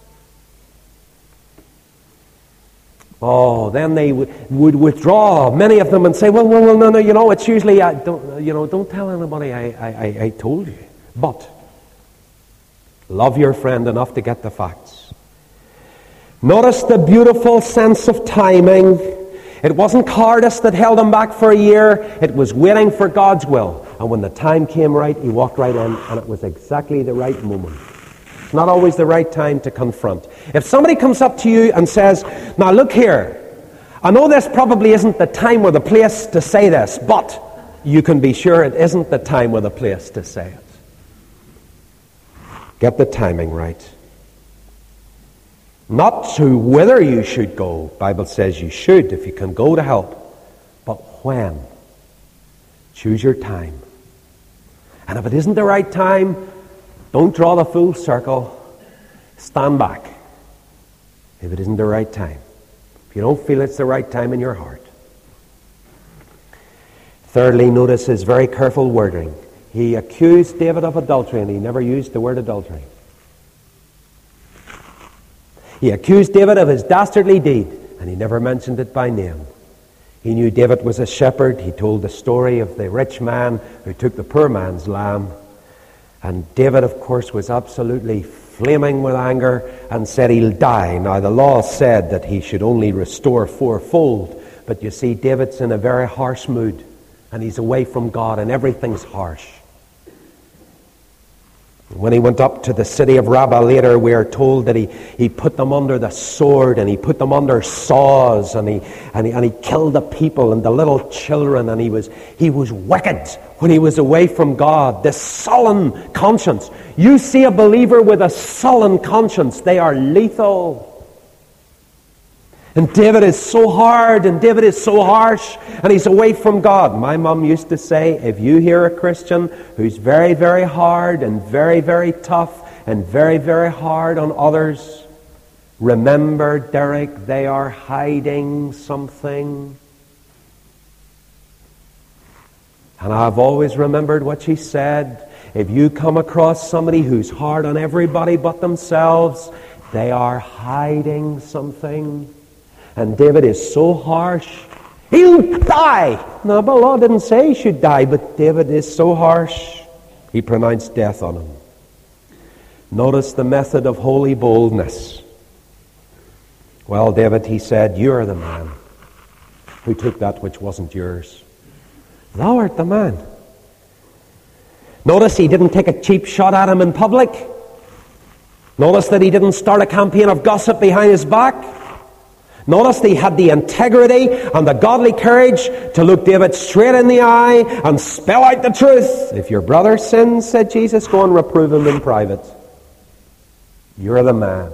B: Oh, then they w- would withdraw, many of them, and say, well, well, well, no, no, you know, it's usually, I don't, you know, don't tell anybody I, I, I, I told you. But love your friend enough to get the facts. Notice the beautiful sense of timing. It wasn't cowardice that held him back for a year. It was waiting for God's will. And when the time came right, he walked right in, and it was exactly the right moment. It's not always the right time to confront. If somebody comes up to you and says, now look here, I know this probably isn't the time or the place to say this, but you can be sure it isn't the time or the place to say it. Get the timing right. Not to whither you should go. The Bible says you should if you can go to help. But when? Choose your time. And if it isn't the right time, don't draw the full circle. Stand back. If it isn't the right time. If you don't feel it's the right time in your heart. Thirdly, notice his very careful wording. He accused David of adultery, and he never used the word adultery. He accused David of his dastardly deed, and he never mentioned it by name. He knew David was a shepherd. He told the story of the rich man who took the poor man's lamb. And David, of course, was absolutely flaming with anger and said he'll die. Now, the law said that he should only restore fourfold. But you see, David's in a very harsh mood, and he's away from God, and everything's harsh. When he went up to the city of Rabbah later, we are told that he, he put them under the sword, and he put them under saws, and he, and he and he killed the people and the little children, and he was he was wicked when he was away from God. This sullen conscience. You see a believer with a sullen conscience, they are lethal. And David is so hard, and David is so harsh, and he's away from God. My mum used to say, if you hear a Christian who's very, very hard and very, very tough and very, very hard on others, remember, Derek, they are hiding something. And I've always remembered what she said. If you come across somebody who's hard on everybody but themselves, they are hiding something. And David is so harsh, he'll die. Now, the law didn't say he should die, but David is so harsh, he pronounced death on him. Notice the method of holy boldness. Well, David, he said, you are the man who took that which wasn't yours. Thou art the man. Notice he didn't take a cheap shot at him in public. Notice that he didn't start a campaign of gossip behind his back. Notice that he had the integrity and the godly courage to look David straight in the eye and spell out the truth. If your brother sins, said Jesus, go and reprove him in private. You're the man.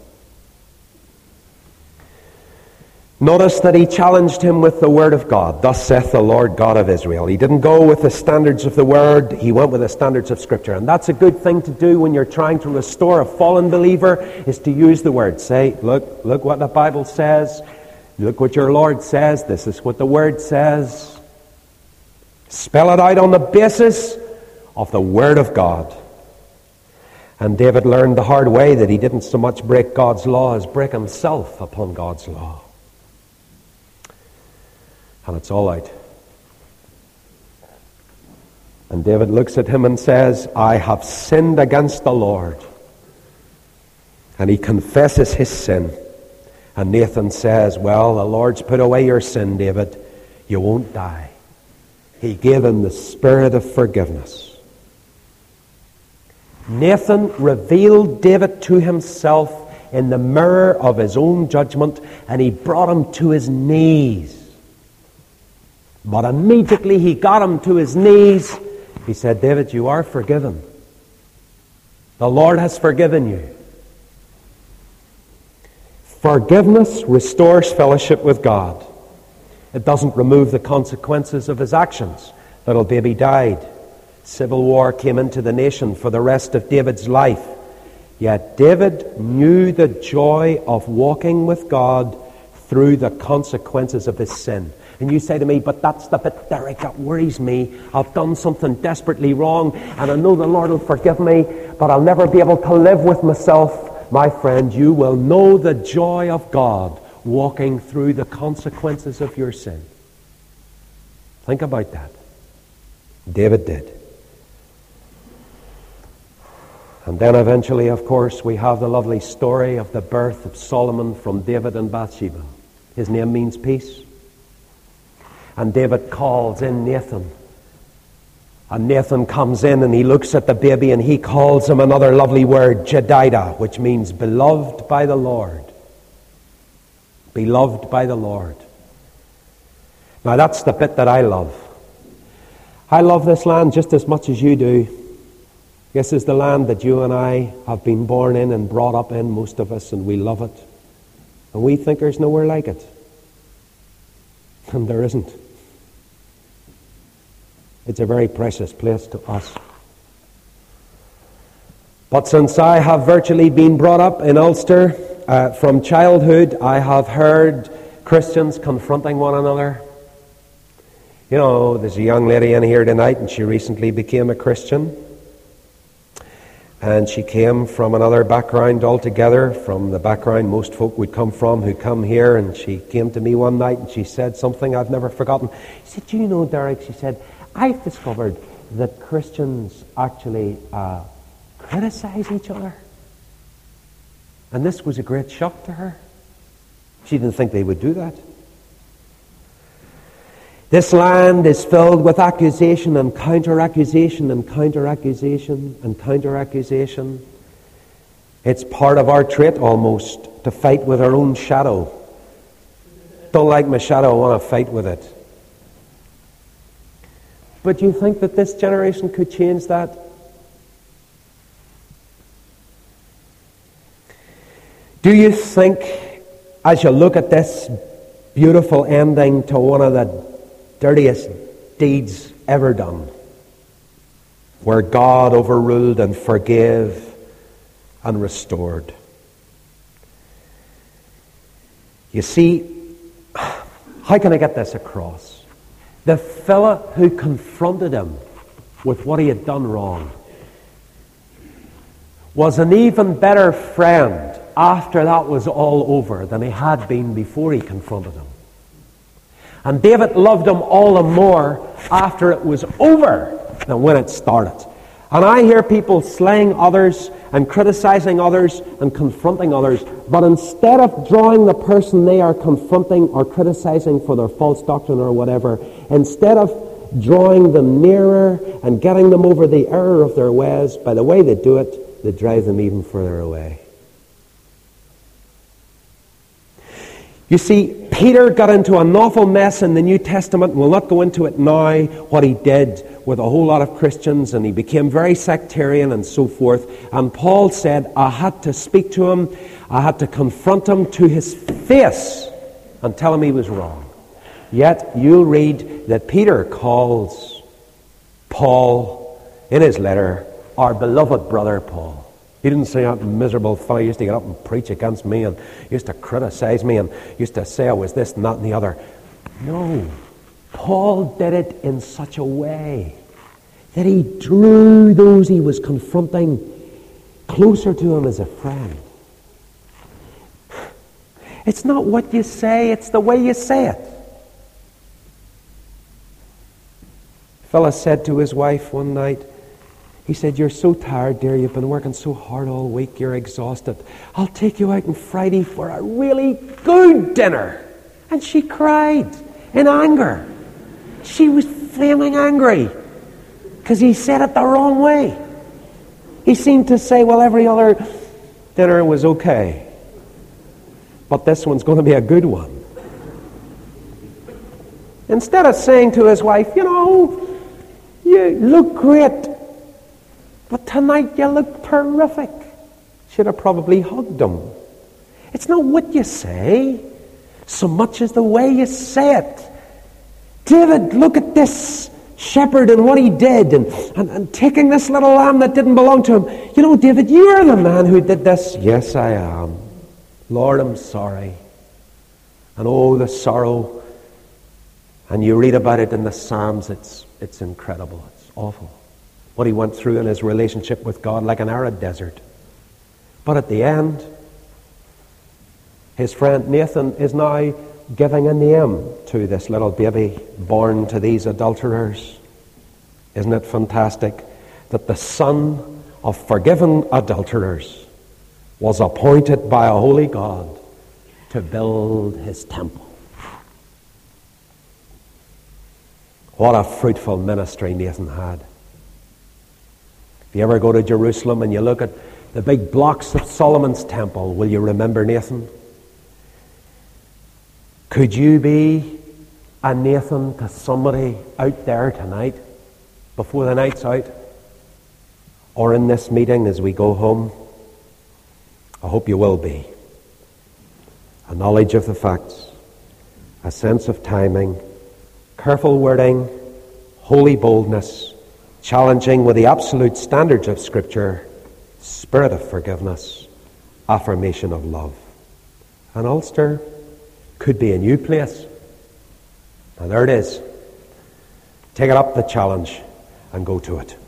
B: Notice that he challenged him with the word of God. Thus saith the Lord God of Israel. He didn't go with the standards of the word. He went with the standards of Scripture. And that's a good thing to do when you're trying to restore a fallen believer, is to use the word. Say, look, look what the Bible says. Look what your Lord says. This is what the word says. Spell it out on the basis of the word of God. And David learned the hard way that he didn't so much break God's law as break himself upon God's law. And it's all out. And David looks at him and says, I have sinned against the Lord. And he confesses his sin. And Nathan says, well, the Lord's put away your sin, David. You won't die. He gave him the spirit of forgiveness. Nathan revealed David to himself in the mirror of his own judgment, and he brought him to his knees. But immediately he got him to his knees. He said, David, you are forgiven. The Lord has forgiven you. Forgiveness restores fellowship with God. It doesn't remove the consequences of his actions. Little baby died. Civil war came into the nation for the rest of David's life. Yet David knew the joy of walking with God through the consequences of his sin. And you say to me, but that's the bit, Derek, that worries me. I've done something desperately wrong, and I know the Lord will forgive me, but I'll never be able to live with myself. My friend, you will know the joy of God walking through the consequences of your sin. Think about that. David did. And then eventually, of course, we have the lovely story of the birth of Solomon from David and Bathsheba. His name means peace. And David calls in Nathan. And Nathan comes in and he looks at the baby and he calls him another lovely word, Jedidah, which means beloved by the Lord. Beloved by the Lord. Now that's the bit that I love. I love this land just as much as you do. This is the land that you and I have been born in and brought up in, most of us, and we love it. And we think there's nowhere like it. And there isn't. It's a very precious place to us. But since I have virtually been brought up in Ulster, uh, from childhood, I have heard Christians confronting one another. You know, there's a young lady in here tonight, and she recently became a Christian. And she came from another background altogether, from the background most folk would come from who come here. And she came to me one night and she said something I've never forgotten. She said, do you know, Derek, she said, I've discovered that Christians actually uh, criticize each other. And this was a great shock to her. She didn't think they would do that. This land is filled with accusation and counter-accusation and counter-accusation and counter-accusation. It's part of our trait almost to fight with our own shadow. Don't like my shadow, I want to fight with it. But do you think that this generation could change that? Do you think, as you look at this beautiful ending to one of the dirtiest deeds ever done, where God overruled and forgave and restored. You see, how can I get this across? The fella who confronted him with what he had done wrong was an even better friend after that was all over than he had been before he confronted him. And David loved him all the more after it was over than when it started. And I hear people slaying others and criticizing others and confronting others, but instead of drawing the person they are confronting or criticizing for their false doctrine or whatever, instead of drawing them nearer and getting them over the error of their ways. By the way they do it, they drive them even further away. You see, Peter got into an awful mess in the New Testament, and we'll not go into it now, what he did with a whole lot of Christians, and he became very sectarian and so forth. And Paul said, I had to speak to him, I had to confront him to his face and tell him he was wrong. Yet you'll read that Peter calls Paul in his letter, our beloved brother Paul. He didn't say that miserable fellow used to get up and preach against me and used to criticize me and used to say I was this and that and the other. No. Paul did it in such a way that he drew those he was confronting closer to him as a friend. It's not what you say, it's the way you say it. A fellow said to his wife one night, he said, you're so tired, dear, you've been working so hard all week, you're exhausted. I'll take you out on Friday for a really good dinner. And she cried in anger. She was flaming angry because he said it the wrong way. He seemed to say, well, every other dinner was okay, but this one's going to be a good one. Instead of saying to his wife, you know, you look great, but tonight you look terrific, should have probably hugged him. It's not what you say so much as the way you say it. David, look at this shepherd and what he did, and, and, and taking this little lamb that didn't belong to him. You know, David, you're the man who did this. Yes, I am. Lord, I'm sorry. And oh, the sorrow. And you read about it in the Psalms. It's, it's incredible. It's awful what he went through in his relationship with God, like an arid desert. But at the end, his friend Nathan is now giving a name to this little baby born to these adulterers. Isn't it fantastic that the son of forgiven adulterers was appointed by a holy God to build his temple? What a fruitful ministry Nathan had. If you ever go to Jerusalem and you look at the big blocks of Solomon's temple, will you remember Nathan? Could you be a Nathan to somebody out there tonight, before the night's out, or in this meeting as we go home? I hope you will be. A knowledge of the facts, a sense of timing, careful wording, holy boldness, challenging with the absolute standards of Scripture, spirit of forgiveness, affirmation of love. And Ulster could be a new place. And there it is. Take it up, the challenge, and go to it.